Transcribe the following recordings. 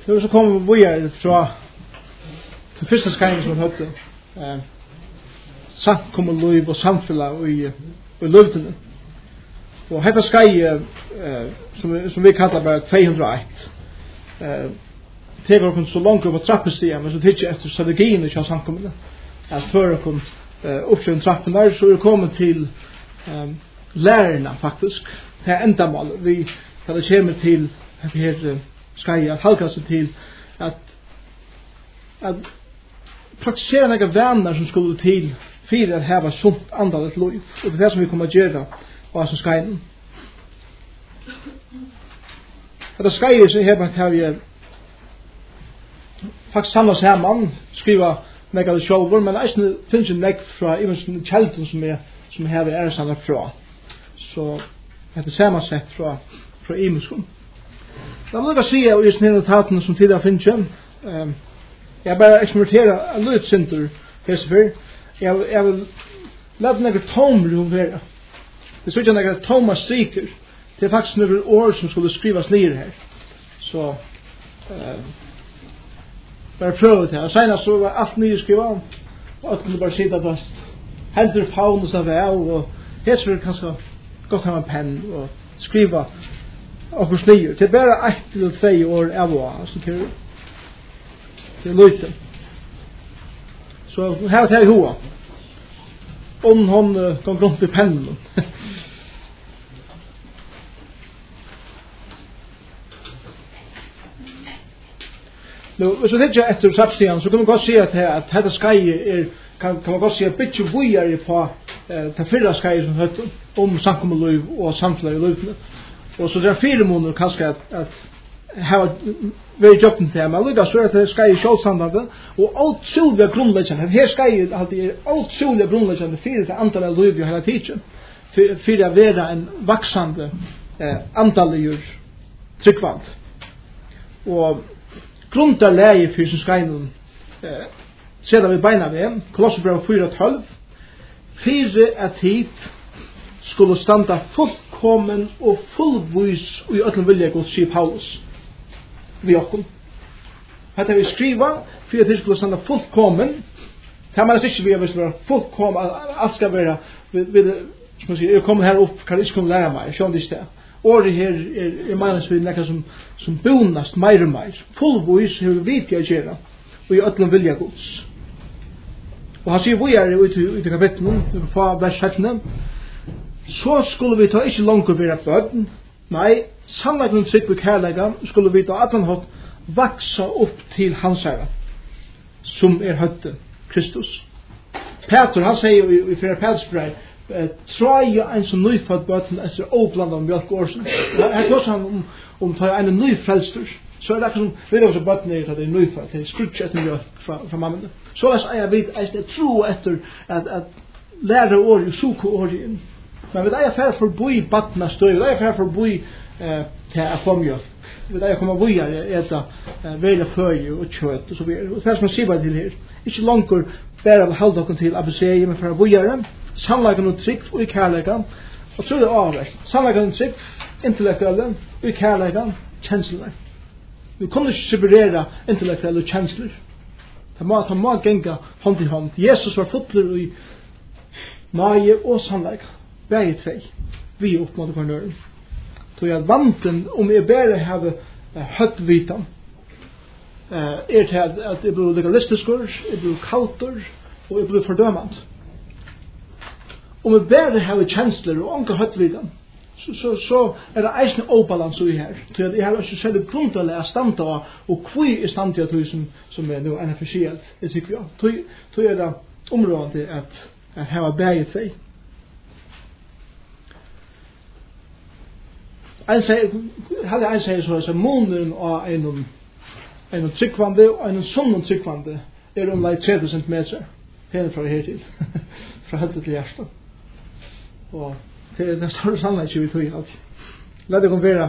Nu så kommer vi vidare från till första skajningen som hade samkommet och samfälla i luften. Och detta skaj som vi kallar bara 201. Det går så långt upp på trappestigen, men så tycker jag efter strategin i samkommet att för att upp till trappen där så är det kommit till lärarna faktiskt. Det är ändamål. Vi tar det kommer till här skaj att halka sig till att praktisera några vänner som skulle till för att ha sunt andligt liv. Och det är det som vi kommer att göra och så skajen. Det skajer så här vi faktiskt samlas hemman, skriva några shower, men det finns en näck från även kälten som här är sanna från. Så det är samma sätt från Imuskon. Jag vill bara säga och just notaten som tidigare finns. Jag bara experimentera en lite center för jag vill lägga några tomrum här. Det så jag några tomma striker. Det är faktiskt några ord som skulle skrivas ner här. Så bara pröva det här. Senast så var allt nyskrivet och att kunde bara sitta fast. Händer faun och så väl och här skulle kanske gott ha en penn och skriva och försnyer. Det är bara 1 till 2 år av så till lite. Så här tar jag hoa. Om hon kom runt i pennen. Nu, så det jag efter substian så kan man gott se att detta skaj är kan man gott se ett bit vidare på det förra skaj som hette om samkomliv och samfälliga liv. Och så där 4 månader kanske att ha very jobbing tema. Lika så att det ska ju självständigt och allt själva grundläggande. Här ska ju alltid allt själva grundläggande för det antal liv vi hela tiden. För att vara en växande antal tryckvand. Och grundläge för så ska ju sedan vi beina med Kolosserbrev 4:12 för att hit skulle standa fullkommen och fullvis i öllum vilja Guds skip Paulus. Vi okkom. Hetta vi skriva för att det skulle standa fullkommen. Kan man inte vi vara fullkommen allt ska vara som man säger kommer här upp kan inte komma lära mig. Så det är. Och det här är manus vi näka som bonast mer och mer. Fullvis hur vi vet jag göra. Och i öllum vilja Guds. Och han säger vi är ute i kapitlet för vers 17. Så skulle vi ta ikke langt være bøten. Nei, sannleggen trygg vi kærlega skulle vi ta at han hatt vaksa opp til hans herre, som høtte Kristus. Peter, han sier i 4. Peters brev, tråja en som nyfødt bøten etter åblanda om mjölk og årsen. Her går han om ta en nyfrelster. Så det som, vi vet også bøten at det nyfødt, det skrutsk etter mjölk fra mammene. Så jeg vet, jeg tror etter at lære året, suko året, men vi er færre forbi batna støy, vi er færre forbi til å få mjölk. Vi er kommet videre etter veldig føye og kjøtt og så videre. Og det er som jeg sier bare til her. Ikke langt bare å holde dere til ABC, men for å videre. Samleggen og trygg og i kærleggen. Og så er det avvekt. Samleggen og trygg, intellektuelle, og i kærleggen, kjensler. Vi kommer ikke separere intellektuelle kjensler. Det må genga hånd i hånd. Jesus var fotler i mage og samleggen. Begge 2. Vi oppmåtte for nøren. Så jeg vanten om jeg bare har høtt vitan er til at jeg blir legalistisk, jeg blir kauter og jeg blir fordømant. Om jeg bare har kjensler og anker høtt vitan så er det eisne obalans i her. Så jeg har ikke sett grunntallet jeg stand av og hvor er stand til at som er noe energielt, jeg tykker vi. Så er det området at her var begge 2. Ein säger så att månen och en tryckvande och en sån tryckvande är om 30 cm. Här från här till. Från helt till hjärtat. Och det är den stora sannolikheten vi tog i allt. Låt det vara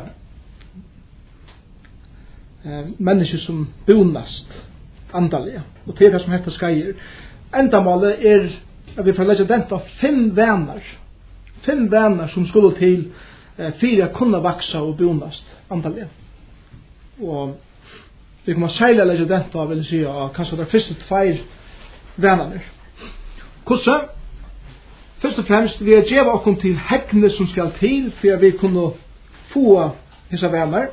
människor som bonast andaliga. Och det är det som heter skajer. Ändamålet är att vi får lägga den på 5 vänner. 5 vänner som skulle till för att kunna växa och bonast andaliga. Och Vi kommer særlig legge dent av, vil jeg si, av kanskje det første 2 venner. Hvordan? Først og fremst, vi har gjeva okkom til hegne som skal til, for vi kunne få hessa venner,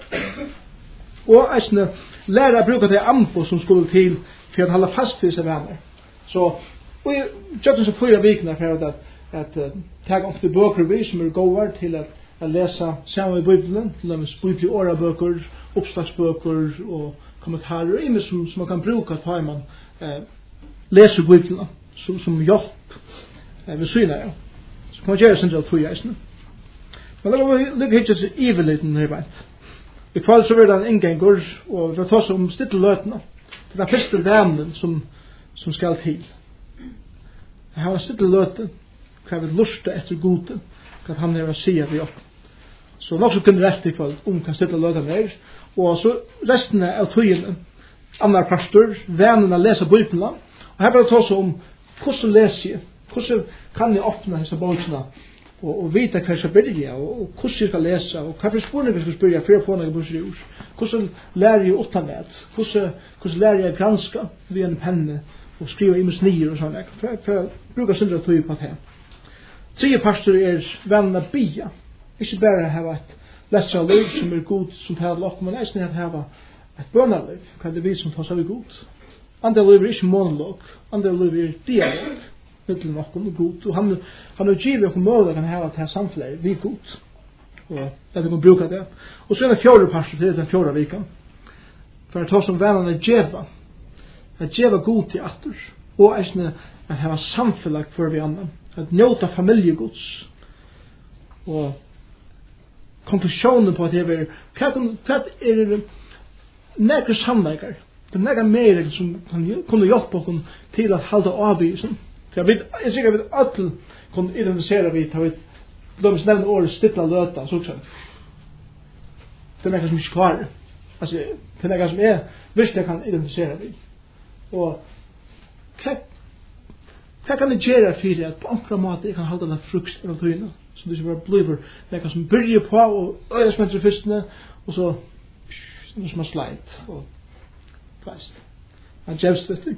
og eisne lære å bruke det ambo som skulle til, for å holde fast til hessa venner. Så, og jeg gjør så 4 vikene for at ta opp til bøker vi som gode til at lese sammen i Bibelen, til dem bibli årabøker, oppslagsbøker og kommentarer, og imen som man kan bruke til man leser Bibelen som hjelp ved syne. Så kan man gjøre sin del 2 eisene. Men det var litt hittet til iveliten her beint. I kvall så var det en inngengur, og vi tar om stittel løtene. Det er den første vennen som skal til. Jeg har en stittel løte, hva vi lusta etter gode, hva han er å si at vi opp. Så nok så generelt i kvall hva stittel løtene er. Og så resten av tøyene, andre pastor, vennene leser Bibelen. Og her var det også om hvordan leser jeg, hvordan kan jeg åpne disse bøkene, og vite hva jeg skal begynne, og hvordan jeg skal lese, og hva for spørsmål jeg skal spørre før jeg får noen brosjur. Hvordan lærer jeg utennet, hvordan lærer jeg granske ved en penne, og skrive i musnier og sånn. For jeg bruker syndere tøy på det. 3 pastor er vennene bia. Ikke bare ha et leserliv som er god som taler opp, men eisen er ha et bønnerliv, hva det vi som tar seg ved god. Andre liv er ikke monolog, andre liv er dialog. Mittelen okkom er god, og han har givet okkom mål kan ha til samfunnet vi god, og det kan bruke det. Og så er det 4. pastor til den 4. vikan, for å ta som vennene djeva, at djeva god til atter, og eisne at ha samfunnet for vi annan, at njota familjegods, og konklusjonen på at det er, hva er nekker samleikar, det er nekker mer som kunne hjelpe okkom til at halda avbysen. Så jeg er sikker at alle kunne identifisere vi til å nevne året stitla løta, så også. Det er noe som ikke klarer. Altså, det er noe som jeg visst jeg kan identifisere vi. Og hva kan jeg gjøre for at på akkurat måte jeg kan holde det frukt av tøyene, så det ikke bare blir noe som byrjer på og øyne som etter fyrstene, og så noe som er sleit, og feist. Han gjevst vet du.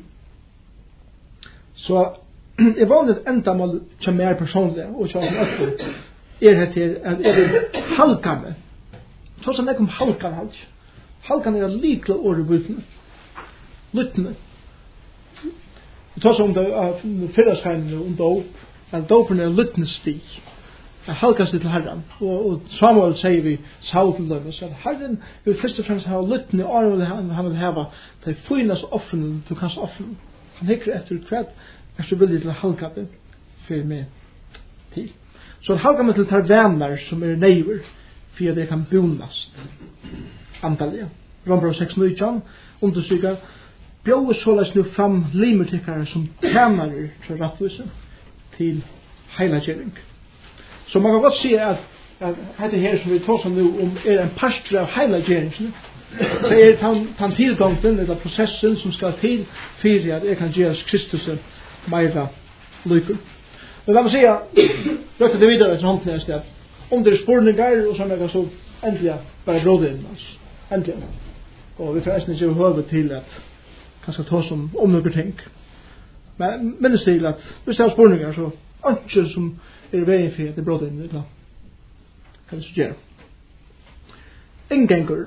Så jeg vanlig enda mål til mer personlig og til åkken her til at jeg vil halka meg. Så som jeg kom halkan halk. Halkan er likla året bøtene. Lyttene. Vi tar så om det av fyrraskegnene om dåp. At dåpen er lyttende stig. Jeg halkas til Herren. Og Samuel sier vi Saul til dem. Så Herren vil først og fremst ha lyttende året han vil hava til fynas offene til kanskje offene. Han hikker etter hvert er så villig til å halka det for meg til. Så halka meg til tar venner som er neiver for at det kan bunast antallet. Rombro 6.9 understryker bjør såleis nu fram limertikkere som tjenere til rattvise til heilagjering. Så man kan godt si at dette her som vi tar nu om er en pastor av heilagjeringen. Det er den tilgangen eller prosessen som skal til for at jeg kan gjøres Kristus meira lykker. Men la meg si røkte det videre til hånden neste at om det er spurningar og sånn så endelig bare bråd inn endelig. Og vi får nesten ikke høve til at kanskje ta som om noen ting. Men minnes til at hvis det er spurningar så ikke som er veien for at det er bråd inn kan det så gjøre. Inngengur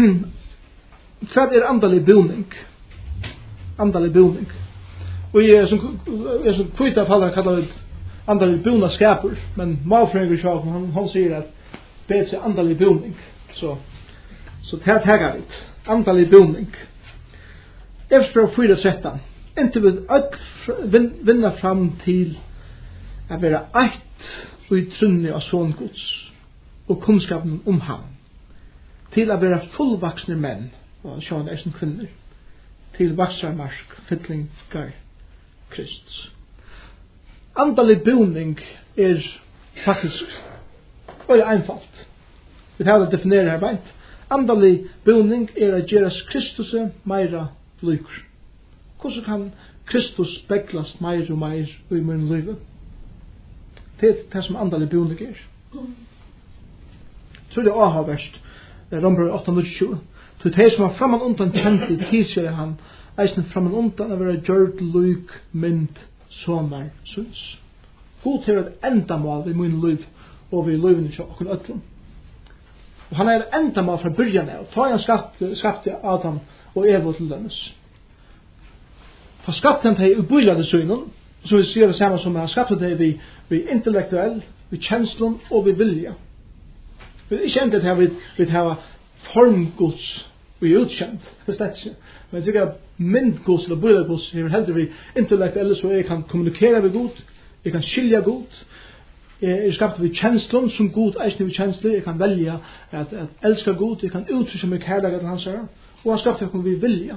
hva er andalig boning? Andalig boning. Og jeg er som kvita fallet kallar det andalig bona skaper, men malfrøyngur sjálf, han sier at det er andalig boning. Så det her tegar litt. Andalig boning. Jeg spør 4.13. Inntil vi vinner fram til å være eit og i trunni av sånn Guds og kunnskapen om ham. Til å være fullvaksne menn og sjående eisen kvinner. Til vaksarmarsk, fytlingar, Krist. Andalig boning er faktisk veldig einfalt. Vi tar det definere her beint. Andalig boning er å gjøre Kristus meira lykur. Hvordan kan Kristus speglast meir og meir i min liv? Det er det som andalig boning er. Så er det avhavverst. Rombrevet 8.20. Så det som framan undan kjente tidsjøy han, eisen framan undan av være gjørt lyk mynd sonar syns. God til et endamål i min liv og vi livene til okkur öllum. Og han er endamål fra byrjan av. Ta han skapte Adam og Eva til dømes. Ta skapte han til ubylade synen, så vi sier det samme som han skapte det vi intellektuell, vi kjenslun og vi vilja. Vi er ikke endet her vi har formgods vi er utkjent, forstått ikke. Men jeg tykker myndgods eller byldagods er heldig vi intellektuelle så jeg kan kommunikere med god, jeg kan skilja god, jeg er skapt ved kjenslun som god eisne ved kjensler, jeg kan velja at elska god, jeg kan uttrykke meg kærlighet til hans her, og han skapt at vi vilja.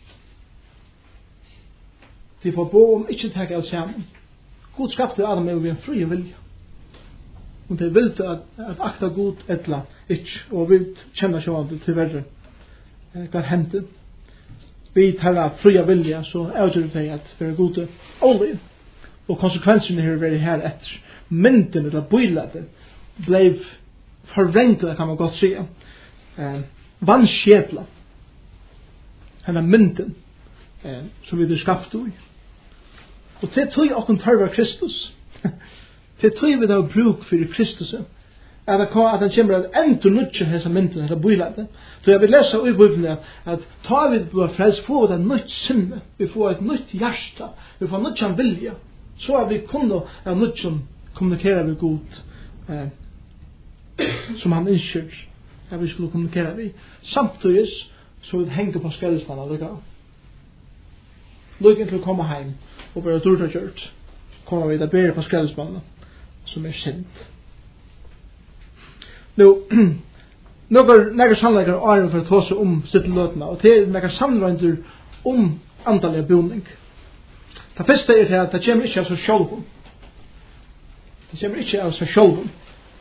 De får bo om ikke takk alt sammen. God skapte Adam og vi en fri vilja. Og det vil at akta god etla ikke, og vi kjenner ikke aldri til verre hva hendte. Vi tar fria vilja, så avgjør det at vi er gode olje. Og konsekvensene her er her etter. Mynden eller bøylade ble forvrenklet, kan man godt si. Vannskjepla. Henne mynden som vi er skapt i. Og til tog åkken tørver Kristus. Til tog vi da bruk for Kristus. At han kommer at endur nutja hesa mynden, hesa bøylade. Så jeg vil lese i Bibelen at ta vi på frels, få et nytt sinne, vi får et nytt hjärsta, vi får nytt vilja, så at vi kunne av nytt kommunikere med god, som han innskjør at vi skulle kommunikere med. Samtidig så vi henger på skredsmannen og lukka. Lukka til å komme heim og bare dårlig gjort, kommer vi da bedre på skredsmannen som er sint. Nu, några sannleikar åren for å ta seg om sitteløtene, og det er några sannleikar om antallet boning. Det første er at det kommer ikke av seg sjølven. Det kommer ikke av seg sjølven.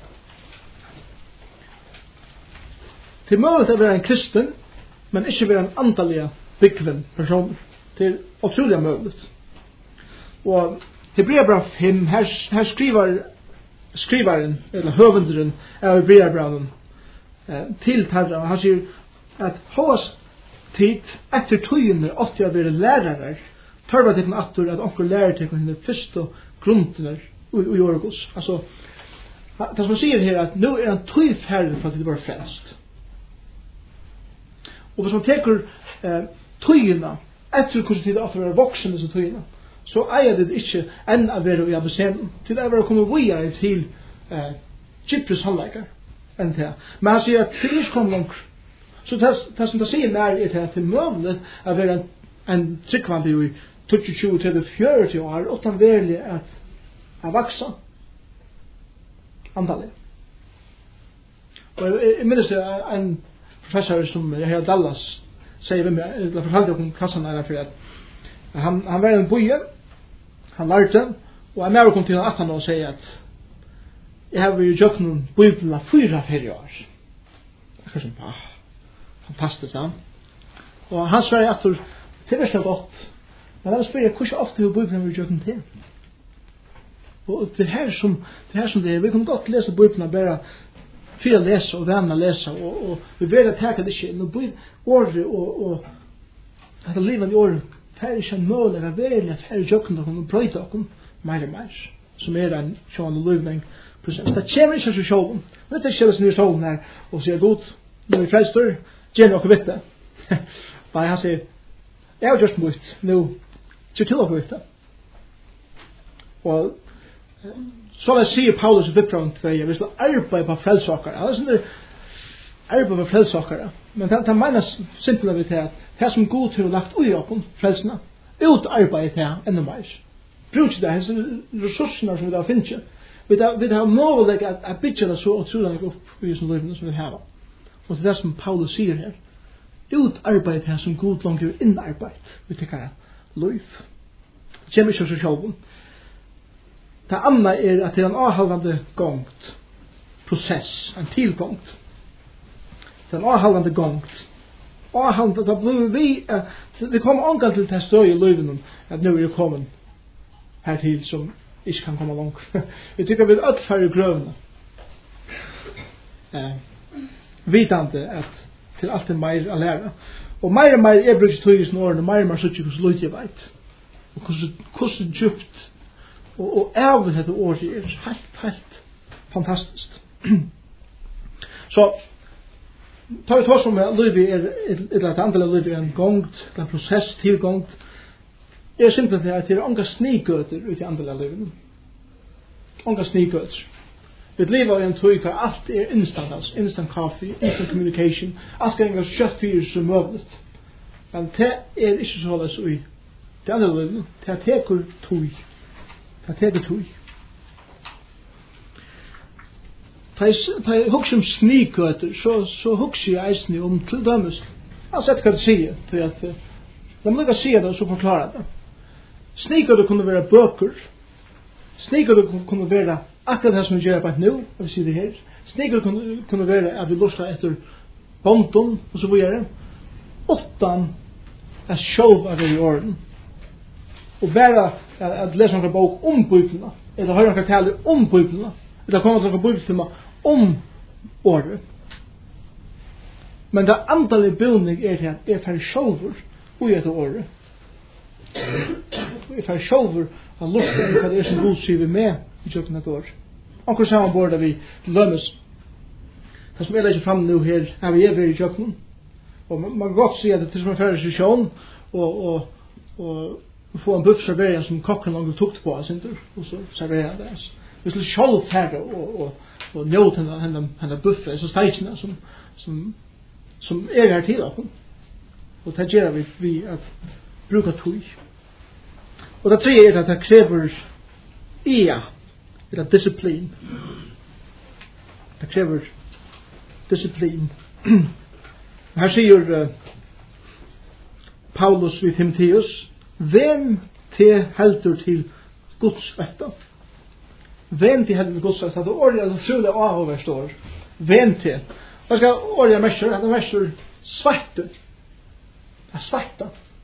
Det er mulig å være en kristen, men ikke være en antallig byggven person. Det er utrolig mulig. Og Hebreerbrev 5, her skrivaren, eller høvenderen av Hebreerbrevet til Terra, han sier at hos tid etter tøyene åtte jeg være lærere, tørva til atter at onker lærer til henne første grunnene i Jorgos. Altså, det som sier her at nå er han tøy færre for at det var frelst. Og hvis man teker tøyene etter hvordan tid åtte være voksne som tøyene, så eier det ikke enn å være i abesenen, til å være å komme via til Kypros handleikar enn det. Men han sier at det ikke kommer langt. Så det som det sier mer er til møvnet å være en tryggvande i 22, 30, 40 år, utan verlig at vaksa antallet. Og jeg minnes en professor som jeg har Dallas sier ved meg, eller fortalte om kassan her for at han var en boje, han lærte, og jeg mer kom til han 18 år og sier at jeg har vært gjort noen bøyblene 4 år. Det er sånn, fantastisk, ja. Og han svarer at det er så godt. Men jeg spør hvordan ofte har bøyblene vært gjort noen til? Og det her som det er, vi kan godt lese bøyblene bare for å lese og venne å lese, og vi vet at det ikke er noe året og at det livet i året, det er ikke en mål, det er veldig at det er gjort noen og brøyte noen mer og mer, som er en sjående løvning. Det kommer ikke til sjålen. Vet du ikke det som er sjålen her og sier god, når vi frelster, gjør noe vitt det. Bare han sier, jeg har gjort mot, nå, ikke til å vitte. Og så jeg sier Paulus i Fipprang 2, hvis du arbeider på frelsakere, det er sånn arbeider på frelsakere, men det mener simpelthen til at det som god til å lagt ui oppen, frelsene, ut arbeidet til enda mer. Bruk det, disse ressursene som vi da finner. Vi har mulighet at bygge det så utrolig opp i sånne løyvene som vi har. Og det er det som Paulus sier her. Ut arbeid her som god langt gjør inn arbeid. Vi tenker løyv. Det kommer ikke så sjølven. Det andre er at det er en avholdende gongt prosess, en tilgongt. Det er en avholdende gongt. Avholdende, da blir vi kommer omgang til det støy i løyvene at nå er det kommet hertil som ikke kan komme langt. Vi tykker vi ødfærre grøvene. Vitande at til alt mer å lære. Og mer jeg bruker tøyres årene, mer så ikke hvordan jeg vet. Og hvordan djupt og ævet dette året helt fantastisk. Så tar vi tås om at livet et andel av livet en gongt, en prosess tilgongt. Simpelthen at det unga snigøter ut i andel av livet. Unga snigøter. Vi lever i en tøy hvor alt instant, instant coffee, instant communication, alt skal engang kjøtt fyrir som møvlet. Men det ikke så holdes i det andre livet. Det teker tøy. Det teker tøy. Da jeg husker om snigøter, så husker jeg eisende om til dømes. Jeg har sett hva det sier, til at de må ikke si det, og så forklare det. Snigøter kunne være bøker. Snigøter kunne være akkurat det som vi gjør på et nå, jeg vil si det her. Snigøter kunne være at vi lurer etter bonton, og så videre. Åttan er sjølv av det i orden. Og bare at lese noen bok om Bibelen, eller høre noen tale om Bibelen, eller komme til noen bibeltimer om ordet. Men det antallet bildning til at jeg fer sjølver og etter ordet. Jeg fer sjølver og lurer hva det som Gud sier med i kjøkken et år. Anker sammen bor vi til lønnes. Det som jeg legger frem nå her, er vi i kjøkken. Og man kan godt si at det er som en ferdig sesjon, og få en buff servering som kokken langt tukt på, og så serverer det. Vi skulle sjálv færre og njóta henne buffe, så steikene som her til oss. Og det gjør vi at bruka tøy. Og det tredje at det krever eller disiplin. Det krever disiplin. Her sier Paulus vid Timotheus, vem til heldur til Guds vetta. Vem til heldur til Guds vetta. Det er ordet trolig avhåver står. Vem til. Hva skal ordet messer? Det messer svarte. Det er svarte.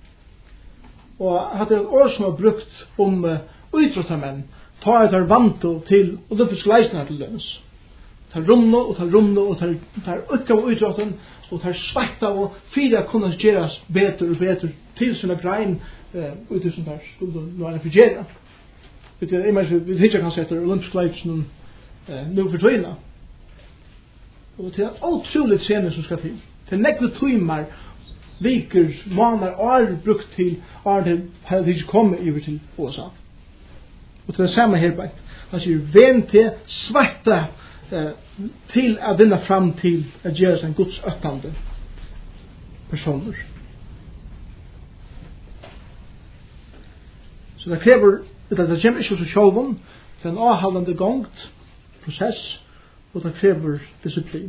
Og det er et ord som er brukt om utrottarmenn. Ta et vanto til olympiske leisner til lønns. Ta rumno og ta utgav utrotten og ta svarta og fyra kunne gjeras betur og betur til sina grein uti som der skulle nå for gjera. Vi hittar kanskje etter olympiske leisner nu for tøyna. Og til en utrolig scene som skal til. Til nekve tøymar viker, måneder, år brukt til år til hadde ikke kommet over til USA. Og til det samme her bare. Han sier, vem til svarta til å vinne fram til å gjøre seg en Guds øttende personer. Så det krever at det kommer ikke til sjålen til en avholdende gongt prosess, og det krever disiplin.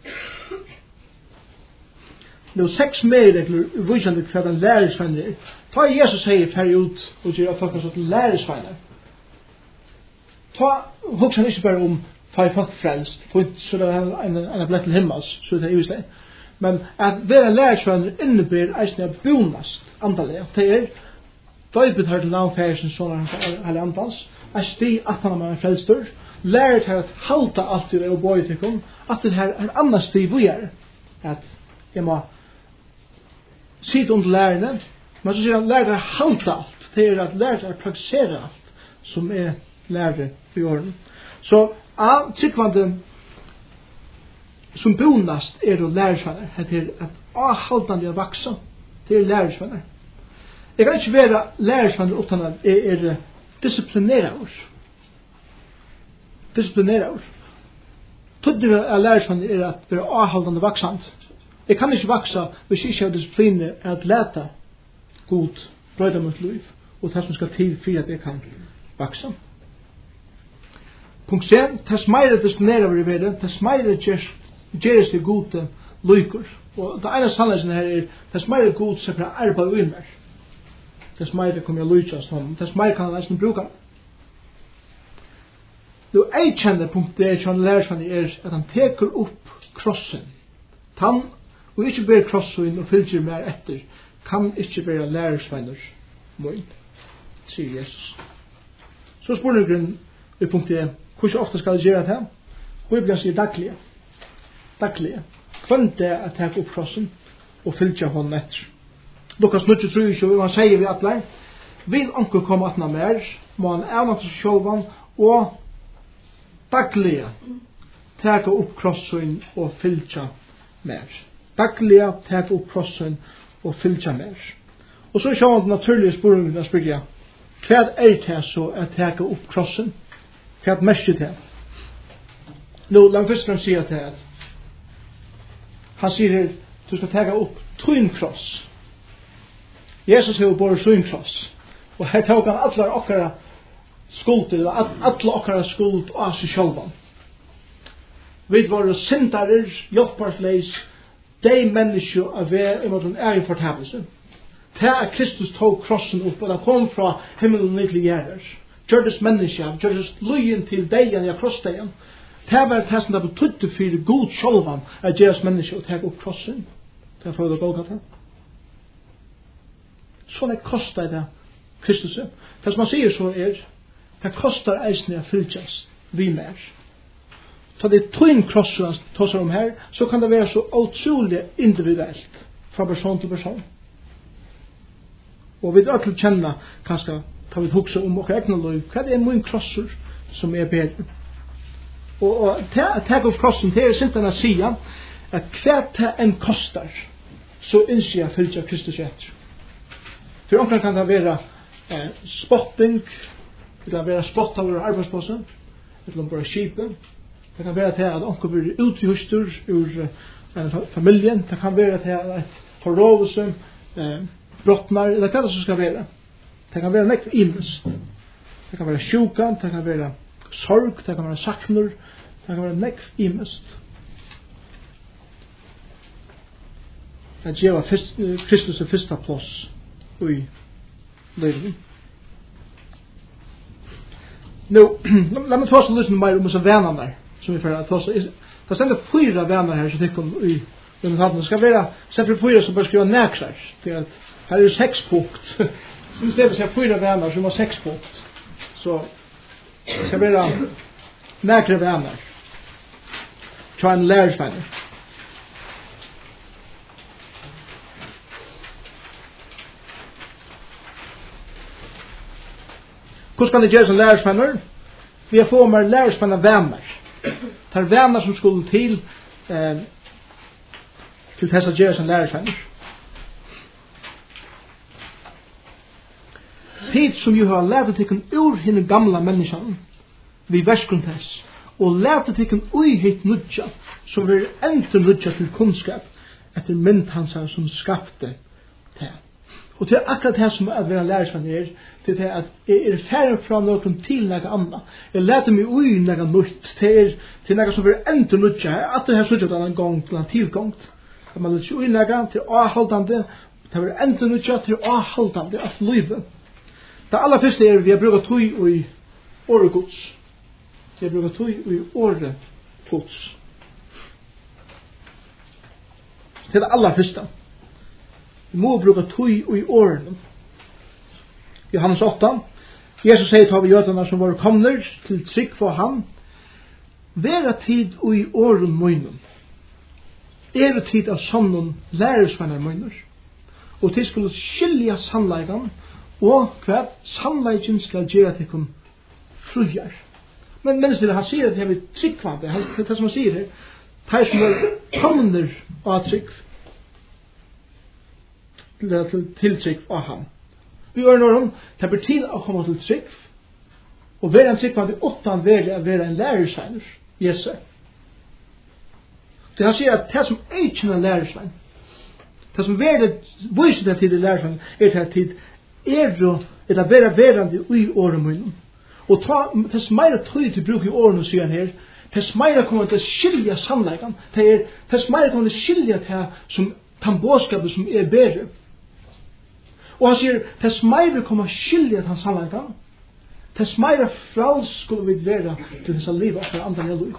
Det er 6 medregler uvisende hva den læresvenner er. Ta Jesus sier ferdig ut og gjør at folk har sånn læresvenner. Ta hoksan ikke bare om ta i folk frelst, så det er en blett til himmels, så det er jo slik. Men at være læresvenner innebærer eisne av bonast antallet. Det er døybet her til navnfærsen sånn hele antals, er sti at han er frelstur, lærer til at halta alt i og bøy til kom, at det her er annan sti vi er, at jeg må sitte under lærerne, men så sier han lærer til at halta alt, det er at lærer til at praktisere alt, som er lærer i orden. Så av tryggvande som bonast er å lærersvenner, det er at avhaldande å vaksa, det er lærersvenner. Jeg kan ikke være lærersvenner utan at jeg er disciplinerar. Disciplinerar. Tødder av lærersvenner er at være avhaldande vaksant. Jeg kan ikke vaksa hvis jeg ikke har discipliner at leta god brøyda mot liv og det som skal til for at jeg kan vaksa. Punkt 7. Tess meire disciplinerar vi ved det, tess meire gjeres det gode lykur. Og det ene sannheten her er tess meire god som er arbeid og innmer. Tess meire kommer jeg lykast om, tess meire kan jeg nesten bruka. Det eikjende punktet som lærersvann er at han teker opp krossen. Han, og ikke ber krossen og fylgjer mer etter, kan ikke være lærersvanner mål, sier Jesus. Så spør grunn i punktet hvordan ofte skal jeg gjøre det? Bibelen sier daglige. Daglige. Kvann det at ta upp krossen og fylgja honom etter. Lukas 9:23, han sier vi atler, vil onkel komme atna mer, må han avnat seg sjálvan og dagliga taka upp krossen og fylgja mer. Dagliga taka upp krossen og fylgja mer. Og så sjá han naturlige spørsmålet å spørre, hva det så at taka upp krossen? Hva merker det? Nå, la meg først og fremst si at han sier, du skal taka upp tvin kross. Jesus har båret sin kross. Og her tok han alle okkara skulder, alle okkara skuld av seg sjálvan. Vi var syndarer, hjelparsleis, de mennesker av vi imot en egen fortabelse. Det at Kristus tog krossen opp, og det kom fra himmelen ned til gjerder. Gjørdes mennesker, gjørdes løyen til deien, ja krossdeien. Det var det som det betydde for god sjálvan at gjøres mennesker og teg opp krossen. Det får det gå til. Sånn det kostar det Kristus. Det som han sier så det kostar eisne å fylgjast vi mer. Så det tvin krosser tåsar om her, så kan det være så utrolig individuelt fra person til person. Og vi vil kjenne kanskje ta vi hugsa om våre egna liv. Hva er min krosser som bedre? Og ta opp krossen til sinten å si at hva det enn kostar, så innser jeg fylgja Kristus etter. For omkring kan det være spotting, det kan være spott av våre arbeidsplasser, det kan være skipen, det kan være til at omkring blir uthustur ur familien, det kan være til at forrådelse, brottnar, eller hva det så skal være. Det kan være nekk imens. Det kan være sjukan, det kan være sorg, det kan være saknur, det kan være nekk imens. Det gjør Kristus fyrsta plass i livet. Nå, la meg ta oss litt mer om disse vennerne som vi får ta oss. Det stender 4 venner her som tykker i den hatten. Det skal være, selv for 4 som bare skriver nekrar. Her er 6 punkt. Så i stedet skal 4 venner som har 6 punkt. Så det skal være nekre venner. Ta en lærersvenner. Hvordan kan det gjøre som lærersvenner? Vi har fått mer lærersvenner venner. Det er venner som skulle til tessa gjøre som lærersvenner. Tid som jo har lært tikkun ur henne gamla menneskene vi verskund tess og lært tikkun ui hitt nudja som vi endur nudja til kunnskap etter mynd hans som skapte det. Og til akkurat det som at være lærersvenner til det at jeg færre fra noen til noe annet. Jeg lærte meg ui noe nytt til noe som vi endur nudja at det her suttet en gang til en tilgångt. At man lærte ui noe til avholdande til vi endur nudja til avholdande av livet. Det aller første vi har brukt tøy i året gods. Vi har brukt tøy i året gods. Det er det aller første. Vi må bruke tøy i årene. Johannes 8. Jesus sier til jødene som var komner til trygg for ham. Vera tid i åren møgnen. Tid av sannon lærersvenner møgner. Og til skulle skilja sannleikan og hva sannleiken skal gjøre til kun frujar. Men mens det han sier at det er tryggvande, det som han sier her, det som er komner av trygg, til trygg av ham. Vi gjør når det blir til å komme til trygg, og være en tryggvande utan være en lærersveiner, Jesus. Det han sier at det som er ikke en lærersvein, det som viser det til lærersvein, det til eller være verande i åremunnen. Og tess meira tøy til bruk i årene, sier han her, tess meira kommer til å skilja sannleikan, tess meira kommer til å skilja til som båskapet som er bedre. Og han sier, tess meira kommer til å skilja til sannleikan, tess meira frals skulle vi være til disse livet og andre liv.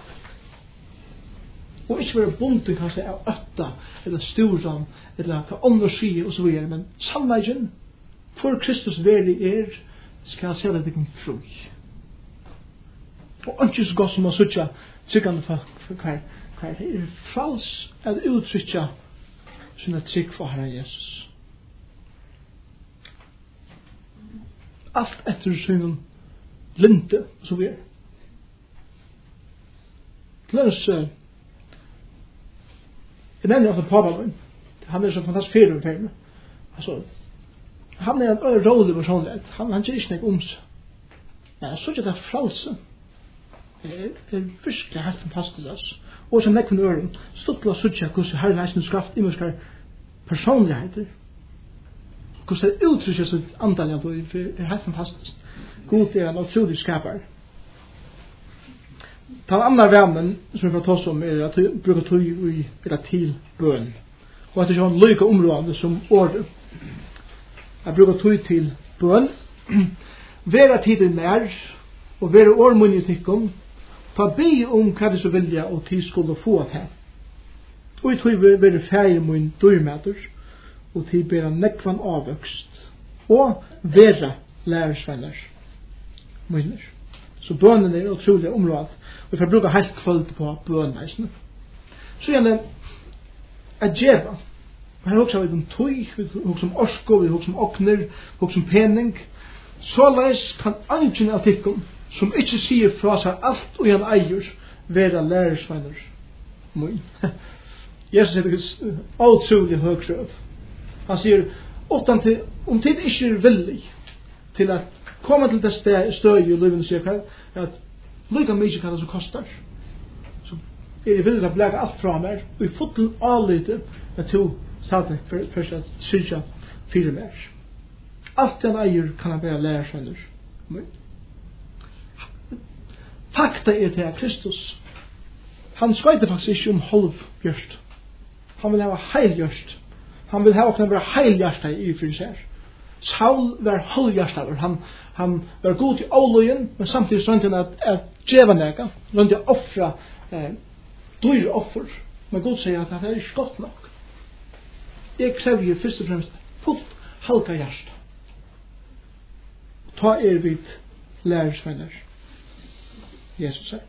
Og ikke være bundet kanskje av øtta, eller storan, eller hva andre sier, og så videre, men sannleiken, for Kristus veri skal jeg se det ikke fri. Og ikke så godt som å sutja tryggande for her frals at uttrykkja sina trygg for Herren Jesus. Allt etter sin linte, så vi Kløs, jeg nevner ofte pappa min. Han så fantastisk fyrer med pengene. Altså, han en rolig personlighet. Han gjør ikke noe om seg. Men så ikke det frelse. Det virkelig helt fantastisk, altså. Og som nekken øren, stått til å sutja hvordan Herren Eisens kraft imenskar personligheter. Hvordan det uttrykker sitt andal av det helt fantastisk. God en utrolig skapar. Den andre värmen som vi får ta oss om att bruka tog i til bøn. Og at det er en lykke område som ordet. Jeg bruker tog til bøn. Være tiden nær, og være årmunn i tikkum. Ta be om hva det så vilja og tid skulle få at her. Og i tog være ferie mun dyrmæter, og tid bera nekvan avvøkst. Og være lærersvenner munner. Så bønnen er utrolig område. Vi får bruka helt kvöld på bønneisene. Så gjerne at djeva. Her hoksa vi om tøy, vi hoksa om orsko, vi hoksa om okner, vi hoksa om pening. Såleis kan ingen av tikkum, som ikke sier fra seg alt og han eier, være lærersvenner mun. Jesus er det utrolig høgkrøv. Han sier, om tid ikke er villig til at komme til det støy i livet, sier at lika mykje hva det som kostar. Så jeg villig å blæga alt fra meg, og i foten avlyte at to satte for å syrja fire mer. Alt den eier kan han bare lære seg. Fakta er til Kristus. Han skreiter faktisk ikke om halvgjørst. Han vil ha heilgjørst. Han vil ha åkne være heilgjørst i fyrir seg. Saul var halvgjørstaver. Han var god i avløyen, men samtidig rønte han at djeva nega, rønte å offra dyre offer. Men Gud sier at det er ikke godt nok. Jeg krever jo først og fremst fullt halka hjärsta. Ta vid lærersvenner. Jesus sier.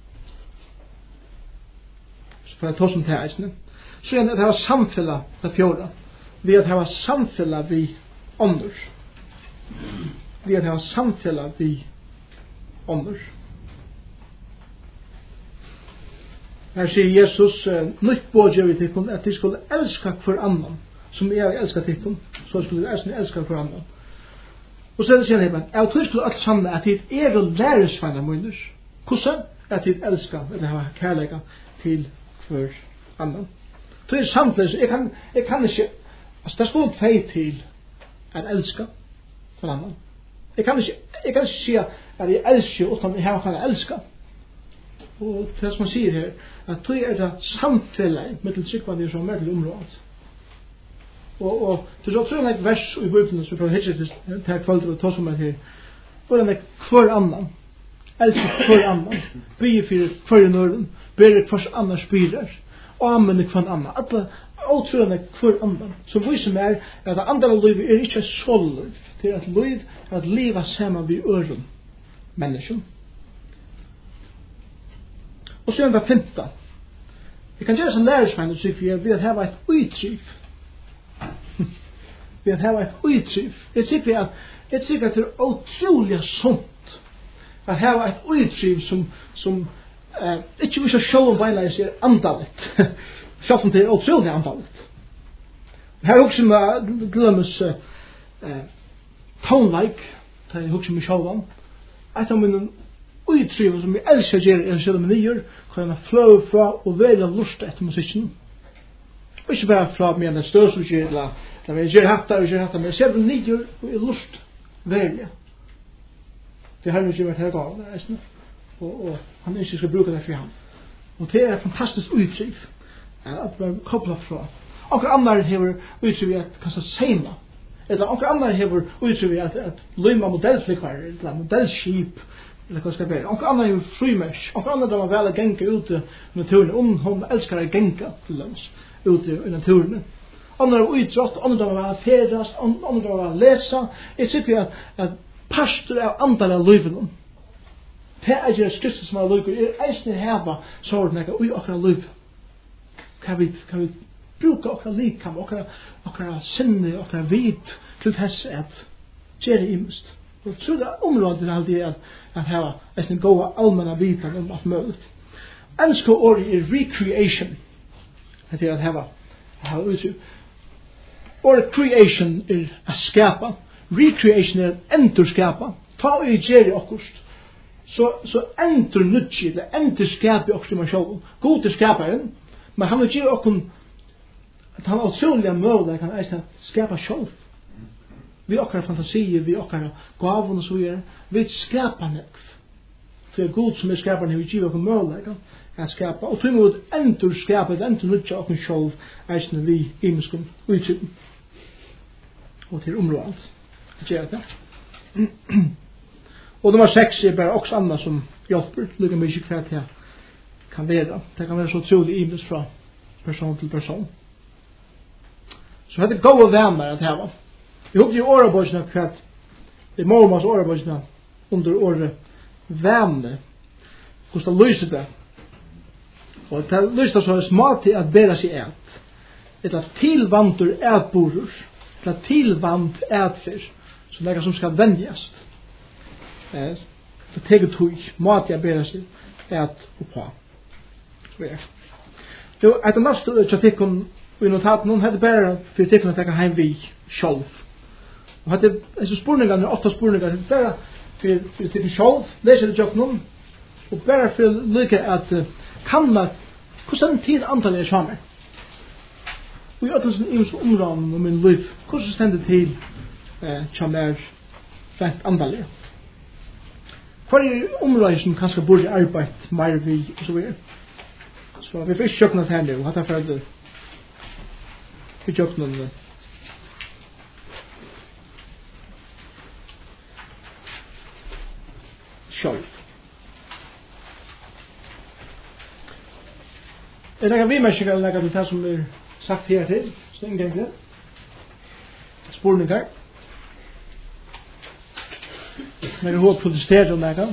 Så for jeg tar som til eisene. Så er det her samfella det fjorda. Vi at her samfella vi ånder. Vi at her samfella vi ånder. Her sier Jesus nytt bådje vi tikkun at de skulle elska hver annan som jeg elskar tikkun, så skulle vi elska hver annan. Og så er det sier han, jeg tror skulle alt sammen at de er og læresvenner munner. Hvordan? At de elskar, eller har kærleika til hver annan. Så er det samtidig, jeg kan ikke, altså det skulle fei til at elska hver annan. Jeg kan ikke si at jeg elsker utan jeg kan elska. Og det som man sier her, at tog er det samfellet med tryggvannet som er til området. Og det er så tror jeg et vers i Bibelen som vi får hitje til kvalitet og ta som er her. For den er hver annan. Elsker hver annan. Bygge for hver nøren. Bere hvers annars byrer. Og anmenne hver annan. Alle åtrøyene hver annan. Så viser meg at det andre livet er ikke så liv. Det er et liv at livet sammen vi øren mennesken. Og så er det femte. Vi kan gjøre sånn lærersvenn og sier vi at her var et utryv. Vi at her var et utryv. Jeg sier at det er utrolig sunt at her var et utryv som ikke vil se om beinleis sier andalet. Selv om det er utrolig andalet. Her er også med glemmes tonelike til jeg husker med sjåvan. Et av mine utryv som jeg elsker gjør er selv om nyer kan jeg fløy fra og velge lust etter musikken. Og ikke bare fra meg en støvsuger eller jeg gjør hatt men selv om nyer og er lust velge. Det har ikke vært her galt og han ikke skal bruke det for ham. Og det er et fantastisk utryv at man kobler fra. Onker andre hever utryv at kasta seima eller onker andre hever utryv at løyma modellflikvar eller modellskip eller hva skal være. Onker andre er frimers. Onker andre da man vel å genka ute i naturen. Hun elskar å genka til lands ute i naturen. Andre er utrått. Andre da man vel å fedrast. Andre da man vel å lesa. Jeg sikker at pastor av andal av livet. Det er ikke Kristus som er livet. Er eisne heva sånn ui akkurat livet. kan vi bruka okra likam, okra sinne, okra vit til þess at gjere imust. Og så det området alltid at hava en goda allmänna vitan om alt möjligt. Enska ordet er recreation. Det er at hava utsyn. Ordet creation er a skapa. Recreation er endurskapa. Ta og gjere okkurst. Så endur nutji, eller endur skapi okkurst i man sjálf. God er skaparen, men han vil gjere okkur at han utrolig möjlig kan eisne skapa sjálf. Vi okkar fantasier, vi okkar gavun og så videre. Vi skapar nekv. Det er god som er skaparen, vi gjør okkur möjlig at skapa. Og tog imot endur skapa, endur nutja okkur sjálf, eisne vi imenskum utsyn. Og til området. Gjør det. Og nummer 6 er bare også annet som hjelper, lukka mykje hva det kan være. Det kan være så utrolig imens fra person til person. Så det er gode venner at hava. Jeg håper i årebøysene hva det er mormans årebøysene under året venner. Hvordan det lyser det. Og det lyser så smart at bæra seg et. Et tilvandur etborur. Et tilvand etfer. Så det er som skal vendjast. Det teger tog. Mat jeg bæra seg et oppa. Så er det. Etter neste tjatikken og i notaten, hun hadde bare for tikkene å tenke heim vi sjálf. Og hadde disse spurningene, 8 spurninger, hadde bare for tikkene sjálf, leser det tjokken, og bare for å lykke at kan man, hvordan tid antallet er sammen? Og i ødelsen i områden om min liv, hvordan stender til kommer rent antallet? Hva er områden som kanskje burde arbeid mer vi, og så videre? Så vi får ikke tjokken her nå, hatt er for vi tjokken om sjálf. Er det vi mennesker eller legger til det som er sagt her til? Så ingen gang spurningar. Men jeg håper protesterer om det.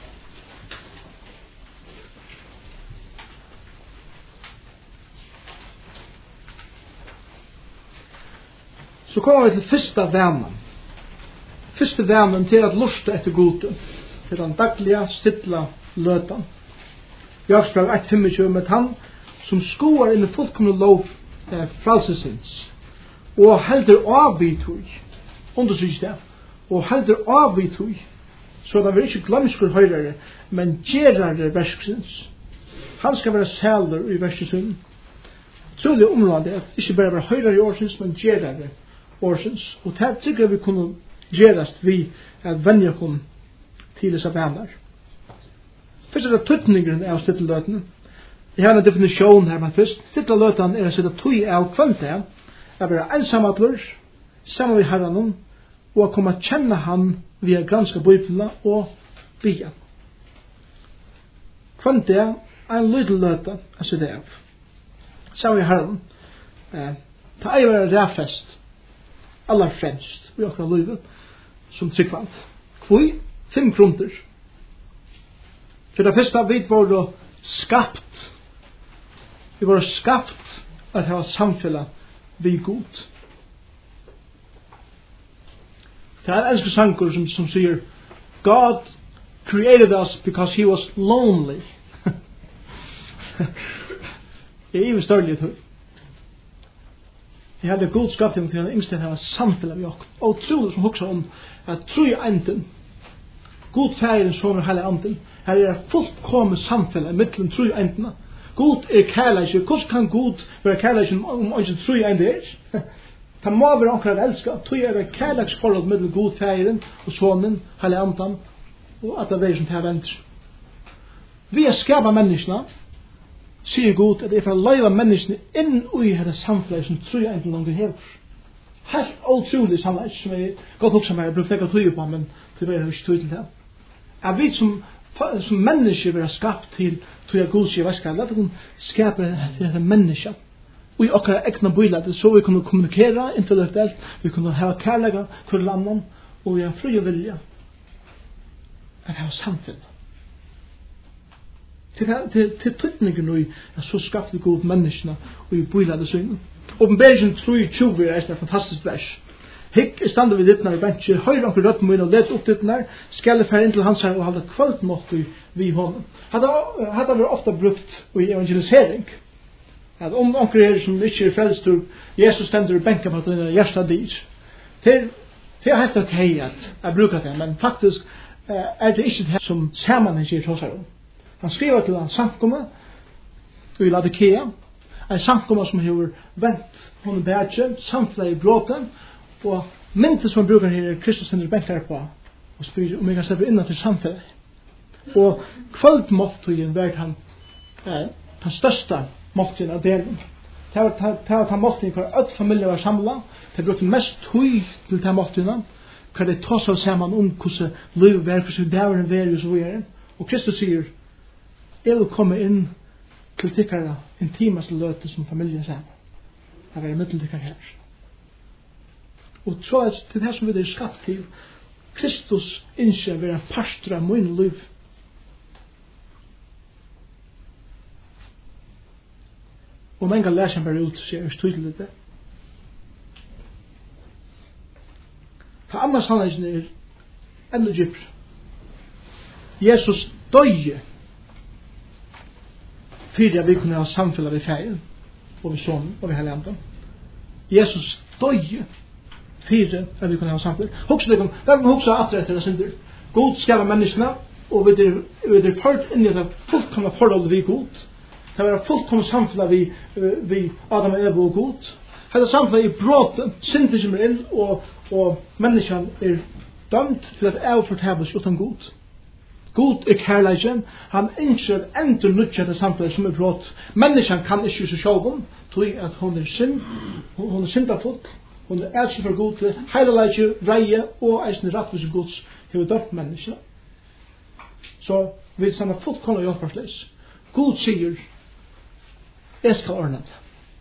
Så kommer vi til første vermen. Første vermen til at lusta etter gode. Til den daglige, stilla løtan. Jaksbrev 1:25 med han som skoar inn i fullkomne lov frelsesins. Og heldur avvitui. Undersys det. Og heldur avvitui. Så det vil ikke glemskur høyrere, men gerare verksins. Han skal være sælder i verksins. Trolig området at ikke bare være høyrere i årsins, men gerare årsins. Og det tykker vi kunne gerast vi at vennja kun til disse venner. Først er det tøtningeren av stitteløtene. Jeg har en definisjon her, men først stitteløtene er å sette tøy av kvante, å være ensamadler, sammen med herren, og å komme å kjenne han via granska bøyplene og bia. Kvante er en liten løte å sette av. Sammen med herren, ta ei være ræfest, aller fremst, vi akkurat livet, som tryggvant. Kvoi, 5 kroner. For det første, vi var skapt. Vi var skapt at ha samfunnet vi god. Det er en elsker sanger som sier God created us because he was lonely. Det er even større litt høy. Jeg hadde god skapt til den yngste at ha samfunnet vi god. Og trolig som hokser om at tro i enden God færen som er hele anden. Her er fullkommet samfunnet mittelen tru endene. God er kærleik. Hvordan kan God være kærleik om ikke tru enden er? Det må være omkring elska. Tru er kærleiksforhold mittelen God færen og sonen, hele anden og at det er som det her venter. Vi er skapa menneskene, sier God at det er for å løyve menneskene inn i dette samfunnet som tru enden langt hever. Helt utrolig samfunnet som jeg godt hoksa meg, jeg brukte ikke å tru på, men det var ikke tru til det. At vi som mennesker vil ha skapt til tog jeg god sier, hva skal jeg skape til dette mennesker og i okkar egna bøylet så vi kunne kommunikere intellektuelt, vi kunne ha kærlega for landet og vi har fri og vilja at ha samfunn Till tydningen nu är så skapte god människorna och i bylade synen. Uppenbarelsen 3:20 är ett fantastiskt vers. Hikk standa vid dittnar i bencher, høyre onker rødt min og let opp dittnar, skal fære inn til hans her og halda kvöldmått vi honom. Hadde vært ofta brukt i evangelisering. At onker her som ikke frelstur, Jesus stendur i benka på at han hjärsta dyr. Det er helt okej at bruka det, men faktisk er det ikke det som Saman ikke tåsar om. Han skriver til han samkommet i Laodikea, en samkommet som har vent honom bætje, samtlige i bråten, og myntet som han brukar her er Kristus hender bænkar på, og spyr om jeg kan slippe innan til samfunnet. Og kvöldmåttøyen vært han den største måttøyen av delen. Det var den måttøyen hvor alle familier var samla, det brukte mest tøy til den måttøyen, hvor det tås av sammen om hvordan livet var, hvordan dæveren var og så videre. Og Kristus sier, jeg vil komme inn til tikkere intimast løte som familien sammen. Det var middeltikkere her. Og så er det det som vi er skapt til. Kristus innskjer å være pastor av min liv. Og mange leser han bare ut, så jeg er tydelig det. For andre sannheten er enda dypere. Jesus døye fyrir at vi kunne ha samfunnet ved feien, og ved sonen, og ved hele andre. Jesus døye fyrir at vi kunne ha samfunnet. Hugsa det kan hugsa at det er synder. God skapar menneskene, og vi er ført inn i det fullkomne forholdet vi god. Det var fullkomne samfunnet vi Adam og Eva og god. Hetta samfunnet er bråten, synder kommer inn, og menneskene er dømt til at avfortabels utan god. God er kærleiken, han innskjer endur nutja det samfunnet som er brått. Menneskene kan ikke så sjågen, tog at hun er syndafull, hun er elskelig for god, heileleikje, vreie og eisen rattvis gods hever dømt menneskene. Så vi sanna fullkomna hjelparsleis. God sier, jeg skal ordne det.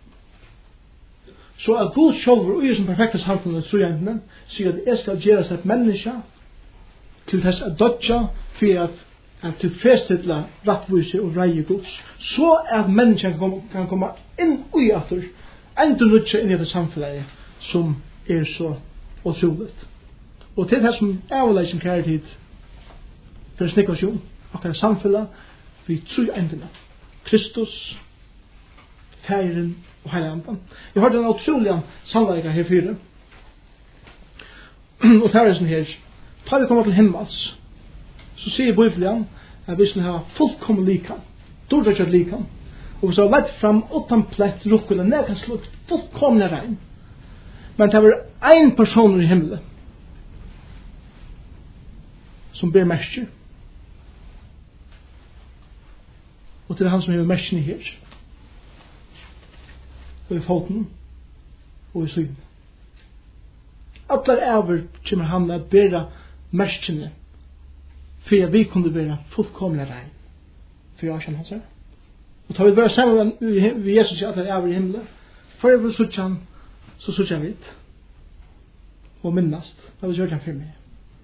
Så at God sjåver og i som perfekte samfunnet trojentene sier at jeg skal gjøre seg et menneske til þess at dodja for at tilfredsstilla rattvise og vreie gods. Så at menneskene kan komme inn ui atur, endur nutja inn i det samfunnet som er så utroligt. Og til det som avleisen kærlighet for snikvasjon, akkurat samfunnet, vi tror endene. Kristus, Færen og Heilandan. Jeg hørte en utrolig sannleika her fire. Og det er sånn her, da vi kommer til himmels, så sier Bibelen at vi skal ha fullkommen likan, dårdrekjørt likan, og vi skal ha lett fram utan plett, rukkule, nedkanslukt, fullkomne regn. Men det var en person i himmelen som ber merker, og det er han som har merkene her, og i foten, og i syden. Allar æver kommer han at bæra merkene for at vi kunne være fullkomne regn for jeg kjenner hans her. Og tar vi bare sammen med Jesus i allar æver i himmelen, for jeg vil suttje han, så suttje han vidt og minnast da vi gjør han for meg.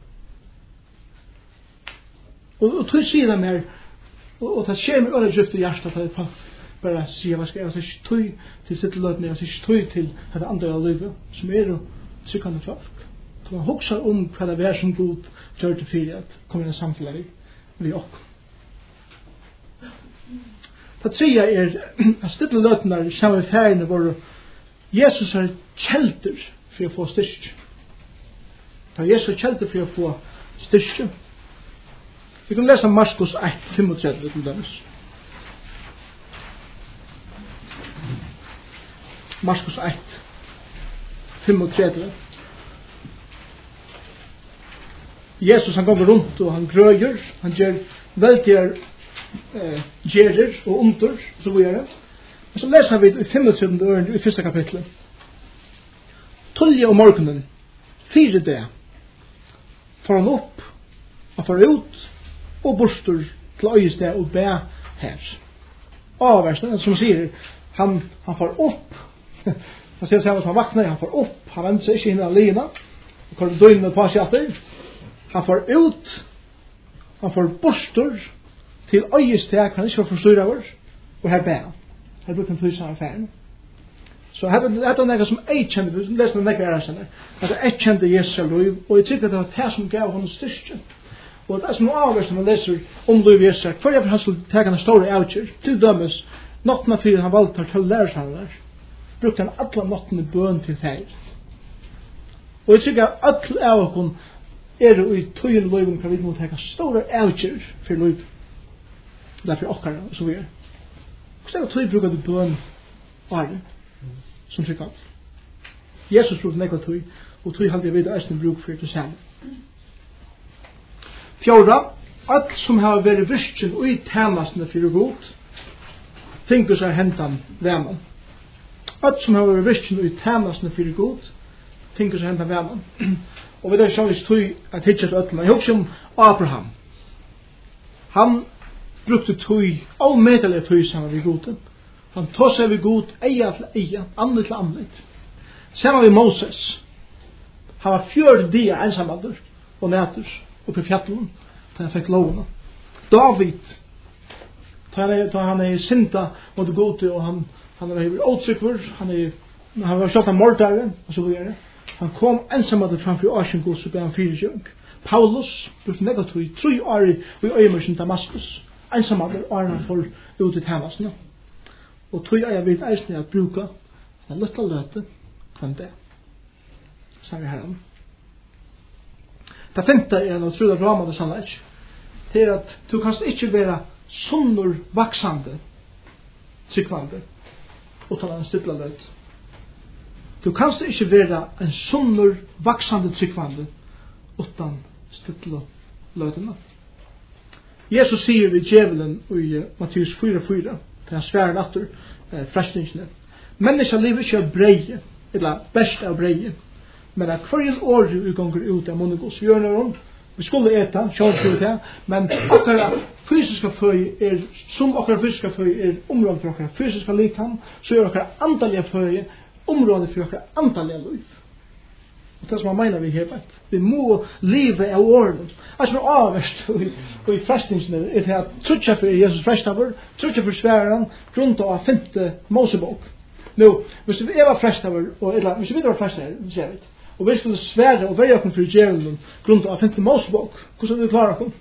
Og tog sier dem her, og det skjer med øyne djupt i hjertet at jeg bare sier hva skal jeg ikke tog til sitt løtene, jeg ikke tog til det andre av livet som er jo tryggende folk. Så man hokser om hva det er som god gjør til fyrir at kommer inn i samfunnet vi okk. Det tredje er at stille løtene sammen med færene hvor Jesus har kjelter for å få styrke. Da Jesus har kjelter for å få styrke. Vi kan lese Markus 1:35 til dømes. Markus 1:35. Jesus han går rundt og han grøyer, han gjør veldig gjerer og under, så vi gjør det. Og så leser vi i 25. øren i 1. kapitlet. Tulje om morgenen, 4 det, får han opp, han får ut, og borster til øyested og be her. Avversen, som sier, han får opp, han sier seg at han vakner, han får opp, han venter seg ikke inn i lina, og kommer døgnet på seg etter, han får ut, han får borster, til øyesteg kan ikke være forstyrret over, og her bæren. Her brukte han tog sammen affæren. Så her er noe som jeg kjente, hvis du leser noe jeg kjenner, at jeg kjente Jesus er liv, og jeg tykker at det var det som gav honom styrke. Og det er som avgjørelse når man leser om liv Jesus, for jeg han skulle ta en store avgjør, til dømes, nottene fyrir han valgte til å lære seg der, brukte han alle nottene bøn til feil. Og jeg tykker at alle av oss er i tøyen liv, kan vi må ta en store avgjør for liv. Derfor okkara, og så videre. Hvordan er det tøy bruker du bøn året? Som trykker alt. Jesus brukte nekva tøy, og tøy halde jeg vidt eisen bruk for det samme. Fjorda, alt som har vært virken og i tjenestene for god, tenker seg hentan veman. Alt som har vært virken og i tjenestene for god, tenker seg hentan veman. Og vi da sjålis tøy at hitja til øtlen. Jeg husker om Abraham. Han brukte tøy, avmedelig tøy sammen ved goden. Han tog seg ved god, eia til eia, andre til andre. Sammen ved Moses. Han var 4 dier ensamalder og nætur oppe i fjallen, da han fikk lovene. David, da han er synda mot gode, og han var åtrykver, han var kjøtt av mordare, og så videre. Han kom ensamalder framfor Asien god, så ble han 4 jøng. Paulus brukte negativ 3 år i øyemørsen Damaskus. Ensamalder og han for ut i tjenestene. Og tog jeg vet eisen at bruka en liten løte kan det. Sang vi herren. Det femte er noe trulig ramad og sannleik. Det er at du kan ikke være sunnur vaksande tryggvande utan en stilla løt. Du kan ikke være en sunnur vaksande tryggvande utan stilla løtene. Jesus sier ved djevelen i Matteus 4:4 til han sværer atter frestningsene. Menneska liv ikke av breie, eller best av breie, men at hver år vi gonger ut av munnegås. Vi gjør noe vi skulle eta, kjørt det, men okkara fysiska føy er, som okkara fysiska føy er området for okkara fysiska likam, så er okkara antallige føy området for okkara antallige liv. Og det som man mener vi har vi må leve av årene. Altså for avverst og i frestningsene er til at trutja for Jesus frestaver, trutja for sværen, grunnt av 5. Mosebok. Nå, hvis vi var frestaver, eller hvis vi var frestaver, så jeg vet, og vi skulle svære og verja okken for djevelen grunnt av 5. Mosebok, hvordan vil vi klare okken?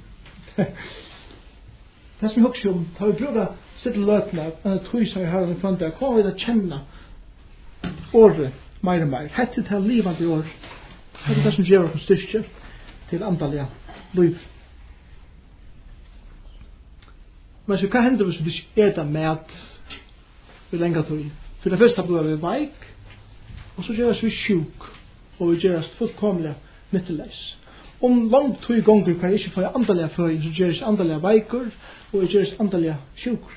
Det som vi husker om, tar vi bruker sitt løtene, enn at tog som vi har en kvant der, kommer vi til å kjenne året mer og mer. Hette til livande år. Hette det som gjør oss styrke til antallige liv. Men så hva hender hvis vi ikke eter mat i lenge tog? For det første blir vi veik, og så gjør vi sjuk, og vi gjør oss fullkomlig nytteleis. Om langt tog gonger kan jeg ikke få antallige føy, så gjør vi antallige veiker, og vi gjør oss antallige sjuker.